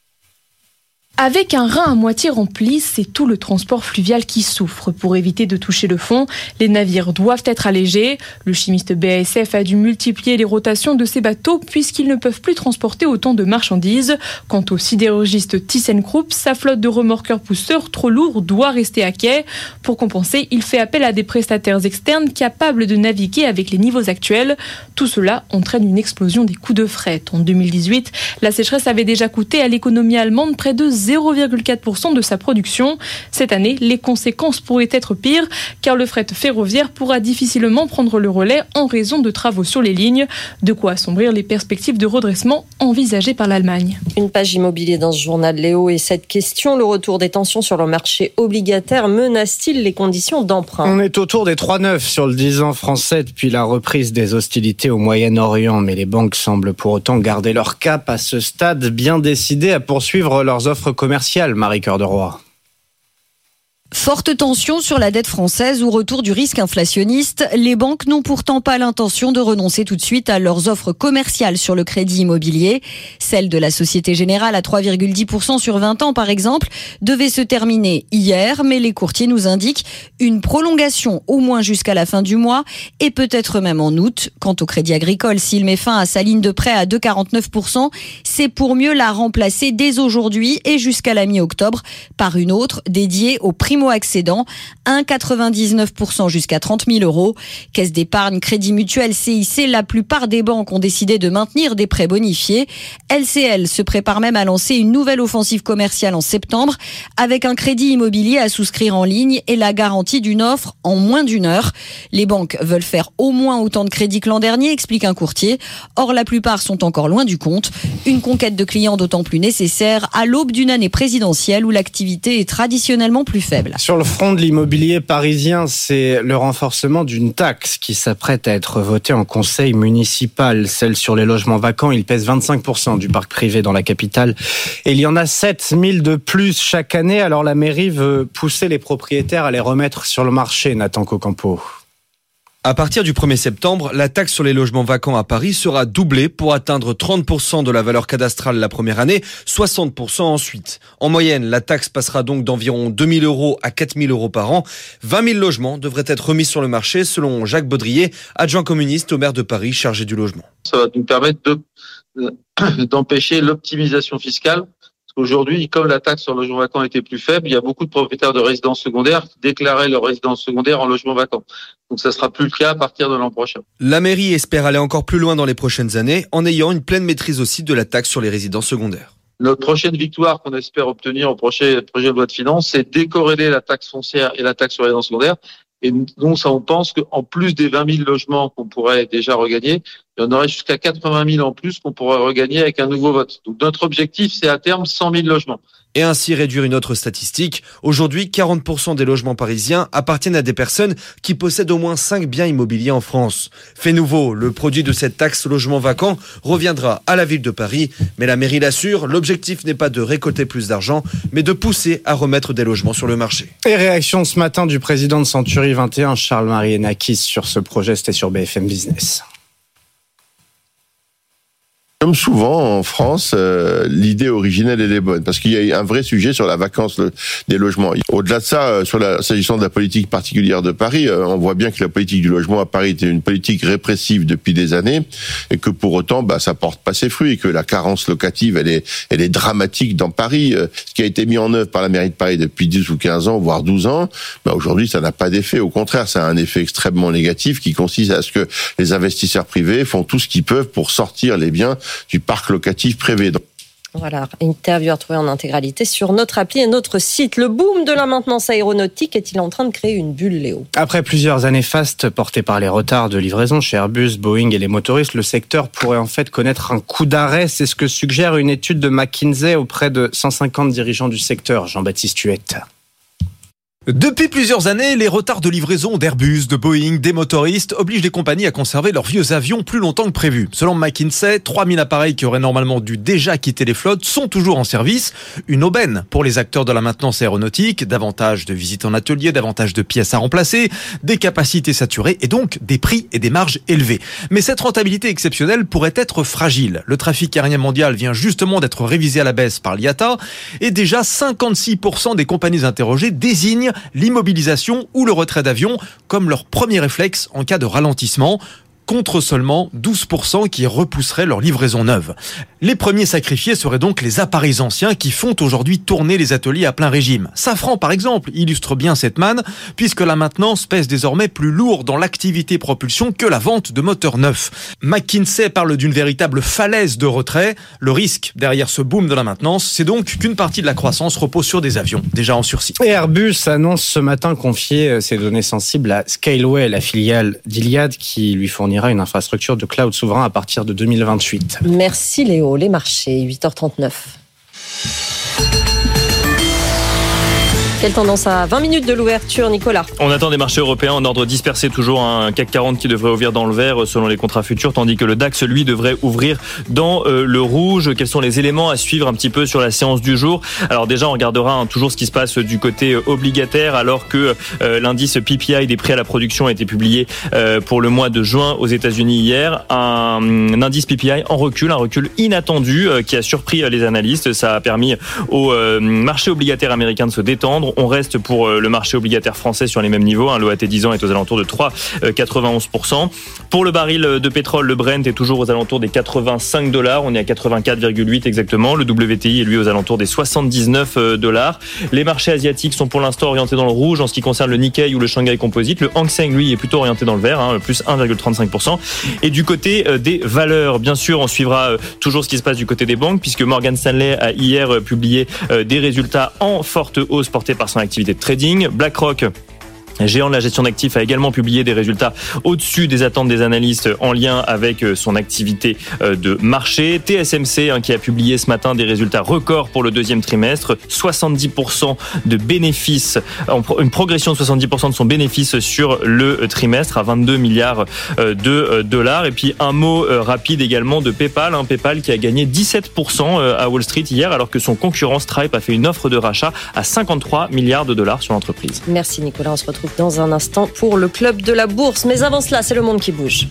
Avec un Rhin à moitié rempli, c'est tout le transport fluvial qui souffre. Pour éviter de toucher le fond, les navires doivent être allégés. Le chimiste B A S F a dû multiplier les rotations de ces bateaux puisqu'ils ne peuvent plus transporter autant de marchandises. Quant au sidérurgiste ThyssenKrupp, sa flotte de remorqueurs pousseurs trop lourds doit rester à quai. Pour compenser, il fait appel à des prestataires externes capables de naviguer avec les niveaux actuels. Tout cela entraîne une explosion des coûts de fret. En deux mille dix-huit, la sécheresse avait déjà coûté à l'économie allemande près de zéro virgule quatre pour cent de sa production. Cette année, les conséquences pourraient être pires car le fret ferroviaire pourra difficilement prendre le relais en raison de travaux sur les lignes. De quoi assombrir les perspectives de redressement envisagées par l'Allemagne. Une page immobilier dans ce journal, Léo, et cette question, le retour des tensions sur le marché obligataire menace-t-il les conditions d'emprunt ? On est autour des trois virgule neuf sur le dix ans français depuis la reprise des hostilités au Moyen-Orient, mais les banques semblent pour autant garder leur cap à ce stade, bien décidées à poursuivre leurs offres commerciales, Marie Cœur de Roy. Forte tension sur la dette française ou retour du risque inflationniste. Les banques n'ont pourtant pas l'intention de renoncer tout de suite à leurs offres commerciales sur le crédit immobilier. Celle de la Société Générale à trois virgule dix pour cent sur vingt ans, par exemple, devait se terminer hier, mais les courtiers nous indiquent une prolongation au moins jusqu'à la fin du mois et peut-être même en août. Quant au Crédit Agricole, s'il met fin à sa ligne de prêt à deux virgule quarante-neuf pour cent, c'est pour mieux la remplacer dès aujourd'hui et jusqu'à la mi-octobre par une autre dédiée aux primo-accédants, un virgule quatre-vingt-dix-neuf pour cent jusqu'à trente mille euros. Caisse d'épargne, Crédit Mutuel, C I C, la plupart des banques ont décidé de maintenir des prêts bonifiés. L C L se prépare même à lancer une nouvelle offensive commerciale en septembre avec un crédit immobilier à souscrire en ligne et la garantie d'une offre en moins d'une heure. Les banques veulent faire au moins autant de crédits que l'an dernier, explique un courtier. Or, la plupart sont encore loin du compte. Une conquête de clients d'autant plus nécessaire à l'aube d'une année présidentielle où l'activité est traditionnellement plus faible. Sur le front de l'immobilier parisien, c'est le renforcement d'une taxe qui s'apprête à être votée en conseil municipal. Celle sur les logements vacants, il pèse vingt-cinq pour cent du parc privé dans la capitale. Et il y en a sept mille de plus chaque année. Alors la mairie veut pousser les propriétaires à les remettre sur le marché, Nathan Cocampo. À partir du premier septembre, la taxe sur les logements vacants à Paris sera doublée pour atteindre trente pour cent de la valeur cadastrale la première année, soixante pour cent ensuite. En moyenne, la taxe passera donc d'environ deux mille euros à quatre mille euros par an. vingt mille logements devraient être remis sur le marché, selon Jacques Baudrier, adjoint communiste au maire de Paris chargé du logement. Ça va nous permettre de, d'empêcher l'optimisation fiscale. Aujourd'hui, comme la taxe sur le logement vacant était plus faible, il y a beaucoup de propriétaires de résidences secondaires qui déclaraient leur résidence secondaire en logement vacant. Donc ça sera plus le cas à partir de l'an prochain. La mairie espère aller encore plus loin dans les prochaines années en ayant une pleine maîtrise aussi de la taxe sur les résidences secondaires. Notre prochaine victoire qu'on espère obtenir au prochain projet de loi de finances, c'est décorréler la taxe foncière et la taxe sur les résidences secondaires. Et donc ça, on pense qu'en plus des vingt mille logements qu'on pourrait déjà regagner, il y en aurait jusqu'à quatre-vingt mille en plus qu'on pourrait regagner avec un nouveau vote. Donc notre objectif, c'est à terme cent mille logements. Et ainsi réduire une autre statistique. Aujourd'hui, quarante pour cent des logements parisiens appartiennent à des personnes qui possèdent au moins cinq biens immobiliers en France. Fait nouveau, le produit de cette taxe logement vacant reviendra à la ville de Paris. Mais la mairie l'assure, l'objectif n'est pas de récolter plus d'argent, mais de pousser à remettre des logements sur le marché. Et réaction ce matin du président de Century vingt et un, Charles-Marie Enakis, sur ce projet, c'était sur B F M Business. Comme souvent en France, euh, l'idée originelle elle est bonne parce qu'il y a un vrai sujet sur la vacance le, des logements. Au-delà de ça, euh, sur la, s'agissant de la politique particulière de Paris, euh, on voit bien que la politique du logement à Paris était une politique répressive depuis des années et que pour autant, bah, ça porte pas ses fruits et que la carence locative, elle est, elle est dramatique dans Paris. Euh, ce qui a été mis en œuvre par la mairie de Paris depuis dix ou quinze ans, voire douze ans, bah, aujourd'hui, ça n'a pas d'effet. Au contraire, ça a un effet extrêmement négatif qui consiste à ce que les investisseurs privés font tout ce qu'ils peuvent pour sortir les biens du parc locatif privé. Voilà, interview à retrouver en intégralité sur notre appli et notre site. Le boom de la maintenance aéronautique est-il en train de créer une bulle, Léo ? Après plusieurs années fastes portées par les retards de livraison chez Airbus, Boeing et les motoristes, le secteur pourrait en fait connaître un coup d'arrêt. C'est ce que suggère une étude de McKinsey auprès de cent cinquante dirigeants du secteur. Jean-Baptiste Huette. Depuis plusieurs années, les retards de livraison d'Airbus, de Boeing, des motoristes obligent les compagnies à conserver leurs vieux avions plus longtemps que prévu. Selon McKinsey, trois mille appareils qui auraient normalement dû déjà quitter les flottes sont toujours en service. Une aubaine pour les acteurs de la maintenance aéronautique, davantage de visites en atelier, davantage de pièces à remplacer, des capacités saturées et donc des prix et des marges élevés. Mais cette rentabilité exceptionnelle pourrait être fragile. Le trafic aérien mondial vient justement d'être révisé à la baisse par l'I A T A et déjà cinquante-six pour cent des compagnies interrogées désignent l'immobilisation ou le retrait d'avion comme leur premier réflexe en cas de ralentissement, contre seulement douze pour cent qui repousseraient leur livraison neuve. Les premiers sacrifiés seraient donc les appareils anciens qui font aujourd'hui tourner les ateliers à plein régime. Safran, par exemple, illustre bien cette manne, puisque la maintenance pèse désormais plus lourd dans l'activité propulsion que la vente de moteurs neufs. McKinsey parle d'une véritable falaise de retrait. Le risque derrière ce boom de la maintenance, c'est donc qu'une partie de la croissance repose sur des avions déjà en sursis. Et Airbus annonce ce matin confier ses données sensibles à Scaleway, la filiale d'Iliad, qui lui fournit une infrastructure de cloud souverain à partir de deux mille vingt-huit. Merci Léo. Les marchés, huit heures trente-neuf. Quelle tendance à vingt minutes de l'ouverture, Nicolas? On attend des marchés européens en ordre dispersé, toujours un C A C quarante qui devrait ouvrir dans le vert selon les contrats futurs, tandis que le DAX, lui, devrait ouvrir dans euh, le rouge. Quels sont les éléments à suivre un petit peu sur la séance du jour? Alors déjà, on regardera hein, toujours ce qui se passe du côté obligataire, alors que euh, l'indice P P I des prix à la production a été publié euh, pour le mois de juin aux États-Unis hier. Un, un indice P P I en recul, un recul inattendu euh, qui a surpris euh, les analystes. Ça a permis au euh, marché obligataire américain de se détendre. On reste pour le marché obligataire français sur les mêmes niveaux. L'O A T dix ans est aux alentours de trois virgule quatre-vingt-onze pour cent. Pour le baril de pétrole, le Brent est toujours aux alentours des quatre-vingt-cinq dollars. On est à quatre-vingt-quatre virgule huit exactement. Le W T I est lui aux alentours des soixante-dix-neuf dollars. Les marchés asiatiques sont pour l'instant orientés dans le rouge en ce qui concerne le Nikkei ou le Shanghai Composite. Le Hang Seng, lui, est plutôt orienté dans le vert, hein, plus un virgule trente-cinq pour cent. Et du côté des valeurs, bien sûr, on suivra toujours ce qui se passe du côté des banques, puisque Morgan Stanley a hier publié des résultats en forte hausse portés par son activité de trading. BlackRock, géant de la gestion d'actifs, a également publié des résultats au-dessus des attentes des analystes en lien avec son activité de marché. T S M C hein, qui a publié ce matin des résultats records pour le deuxième trimestre, soixante-dix pour cent de bénéfices, une progression de soixante-dix pour cent de son bénéfice sur le trimestre à vingt-deux milliards de dollars. Et puis un mot rapide également de PayPal, hein, PayPal qui a gagné dix-sept pour cent à Wall Street hier, alors que son concurrent Stripe a fait une offre de rachat à cinquante-trois milliards de dollars sur l'entreprise. Merci Nicolas, on se retrouve dans un instant pour le club de la bourse. Mais avant cela, c'est le monde qui bouge.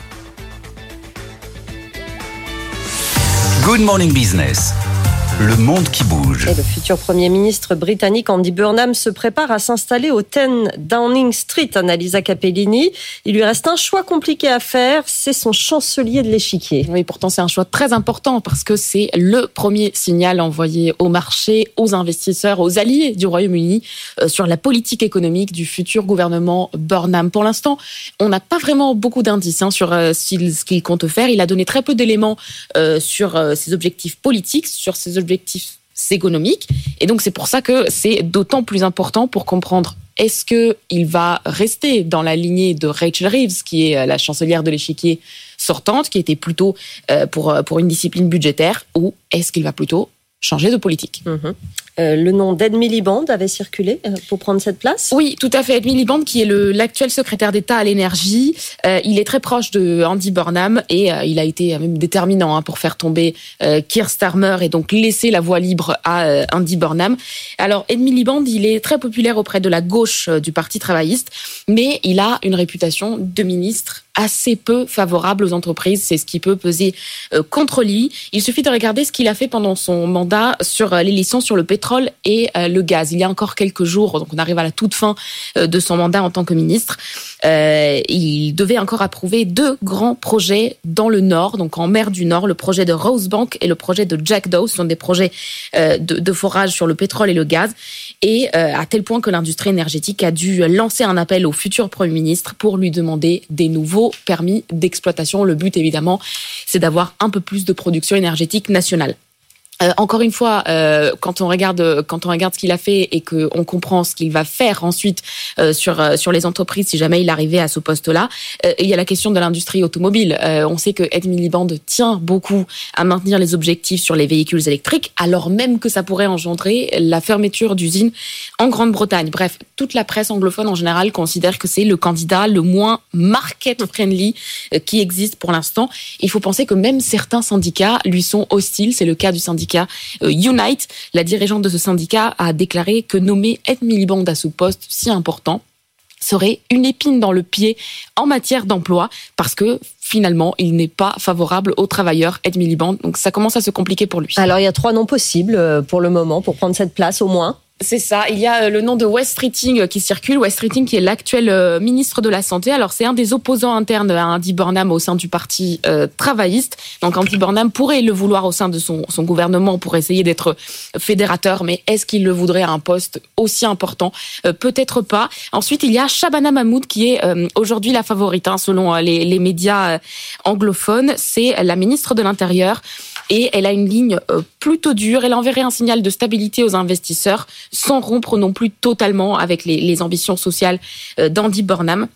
Good Morning Business. Le monde qui bouge. Et le futur Premier ministre britannique Andy Burnham se prépare à s'installer au dix Downing Street, Annalisa Capellini. Il lui reste un choix compliqué à faire, c'est son chancelier de l'échiquier. Oui, pourtant c'est un choix très important parce que c'est le premier signal envoyé au marché, aux investisseurs, aux alliés du Royaume-Uni euh, sur la politique économique du futur gouvernement Burnham. Pour l'instant, on n'a pas vraiment beaucoup d'indices hein, sur euh, ce qu'il compte faire. Il a donné très peu d'éléments euh, sur euh, ses objectifs politiques, sur ses objectifs objectifs économiques. Et donc, c'est pour ça que c'est d'autant plus important pour comprendre est-ce qu'il va rester dans la lignée de Rachel Reeves, qui est la chancelière de l'échiquier sortante, qui était plutôt pour, pour une discipline budgétaire, ou est-ce qu'il va plutôt changer de politique. Mmh. Euh, le nom d'Ed Miliband avait circulé pour prendre cette place? Oui, tout à fait. Ed Miliband, qui est le, l'actuel secrétaire d'État à l'énergie, euh, il est très proche de Andy Burnham et euh, il a été même déterminant hein, pour faire tomber euh, Keir Starmer et donc laisser la voie libre à euh, Andy Burnham. Alors, Ed Miliband, il est très populaire auprès de la gauche euh, du Parti travailliste, mais il a une réputation de ministre assez peu favorable aux entreprises. C'est ce qui peut peser euh, contre lui. Il suffit de regarder ce qu'il a fait pendant son mandat sur euh, les licences sur le pétrole et euh, le gaz. Il y a encore quelques jours, donc on arrive à la toute fin euh, de son mandat en tant que ministre, euh, il devait encore approuver deux grands projets dans le Nord, donc en mer du Nord, le projet de Rosebank et le projet de Jackdaw. Ce sont des projets euh, de, de forage sur le pétrole et le gaz. Et euh, à tel point que l'industrie énergétique a dû lancer un appel au futur Premier ministre pour lui demander des nouveaux permis d'exploitation. Le but, évidemment, c'est d'avoir un peu plus de production énergétique nationale. Euh, encore une fois, euh, quand on regarde quand on regarde ce qu'il a fait et que on comprend ce qu'il va faire ensuite euh, sur euh, sur les entreprises si jamais il arrivait à ce poste-là, euh, il y a la question de l'industrie automobile. Euh, on sait que Ed Miliband tient beaucoup à maintenir les objectifs sur les véhicules électriques, alors même que ça pourrait engendrer la fermeture d'usines en Grande-Bretagne. Bref, toute la presse anglophone en général considère que c'est le candidat le moins market-friendly euh, qui existe pour l'instant. Il faut penser que même certains syndicats lui sont hostiles. C'est le cas du syndicat Unite. La dirigeante de ce syndicat a déclaré que nommer Ed Miliband à ce poste si important serait une épine dans le pied en matière d'emploi parce que finalement, il n'est pas favorable aux travailleurs, Ed Miliband. Donc ça commence à se compliquer pour lui. Alors il y a trois noms possibles pour le moment pour prendre cette place au moins. C'est ça. Il y a le nom de Wes Streeting qui circule. Wes Streeting qui est l'actuel ministre de la Santé. Alors, c'est un des opposants internes à Andy Burnham au sein du parti euh, travailliste. Donc, Andy Burnham pourrait le vouloir au sein de son, son gouvernement pour essayer d'être fédérateur. Mais est-ce qu'il le voudrait à un poste aussi important? euh, Peut-être pas. Ensuite, il y a Shabana Mahmood qui est euh, aujourd'hui la favorite, hein, selon les, les médias euh, anglophones. C'est la ministre de l'Intérieur. Et elle a une ligne plutôt dure. Elle enverrait un signal de stabilité aux investisseurs sans rompre non plus totalement avec les, les ambitions sociales d'Andy Burnham.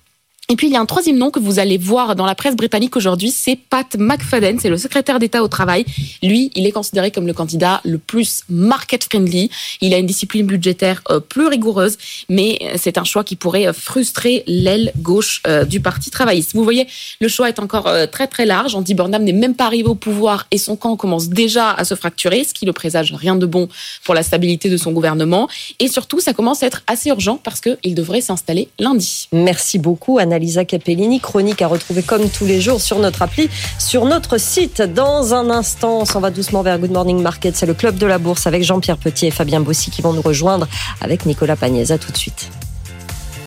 Et puis, il y a un troisième nom que vous allez voir dans la presse britannique aujourd'hui, c'est Pat McFadden, c'est le secrétaire d'État au travail. Lui, il est considéré comme le candidat le plus market-friendly. Il a une discipline budgétaire euh, plus rigoureuse, mais c'est un choix qui pourrait frustrer l'aile gauche euh, du Parti travailliste. Vous voyez, le choix est encore euh, très très large. Andy Burnham n'est même pas arrivé au pouvoir et son camp commence déjà à se fracturer, ce qui ne présage rien de bon pour la stabilité de son gouvernement. Et surtout, ça commence à être assez urgent parce qu'il devrait s'installer lundi. Merci beaucoup, Anna Lisa Capellini, chronique à retrouver comme tous les jours sur notre appli, sur notre site. Dans un instant, on s'en va doucement vers Good Morning Market. C'est le Club de la Bourse avec Jean-Pierre Petit et Fabien Bossy qui vont nous rejoindre avec Nicolas Pagnès. À tout de suite.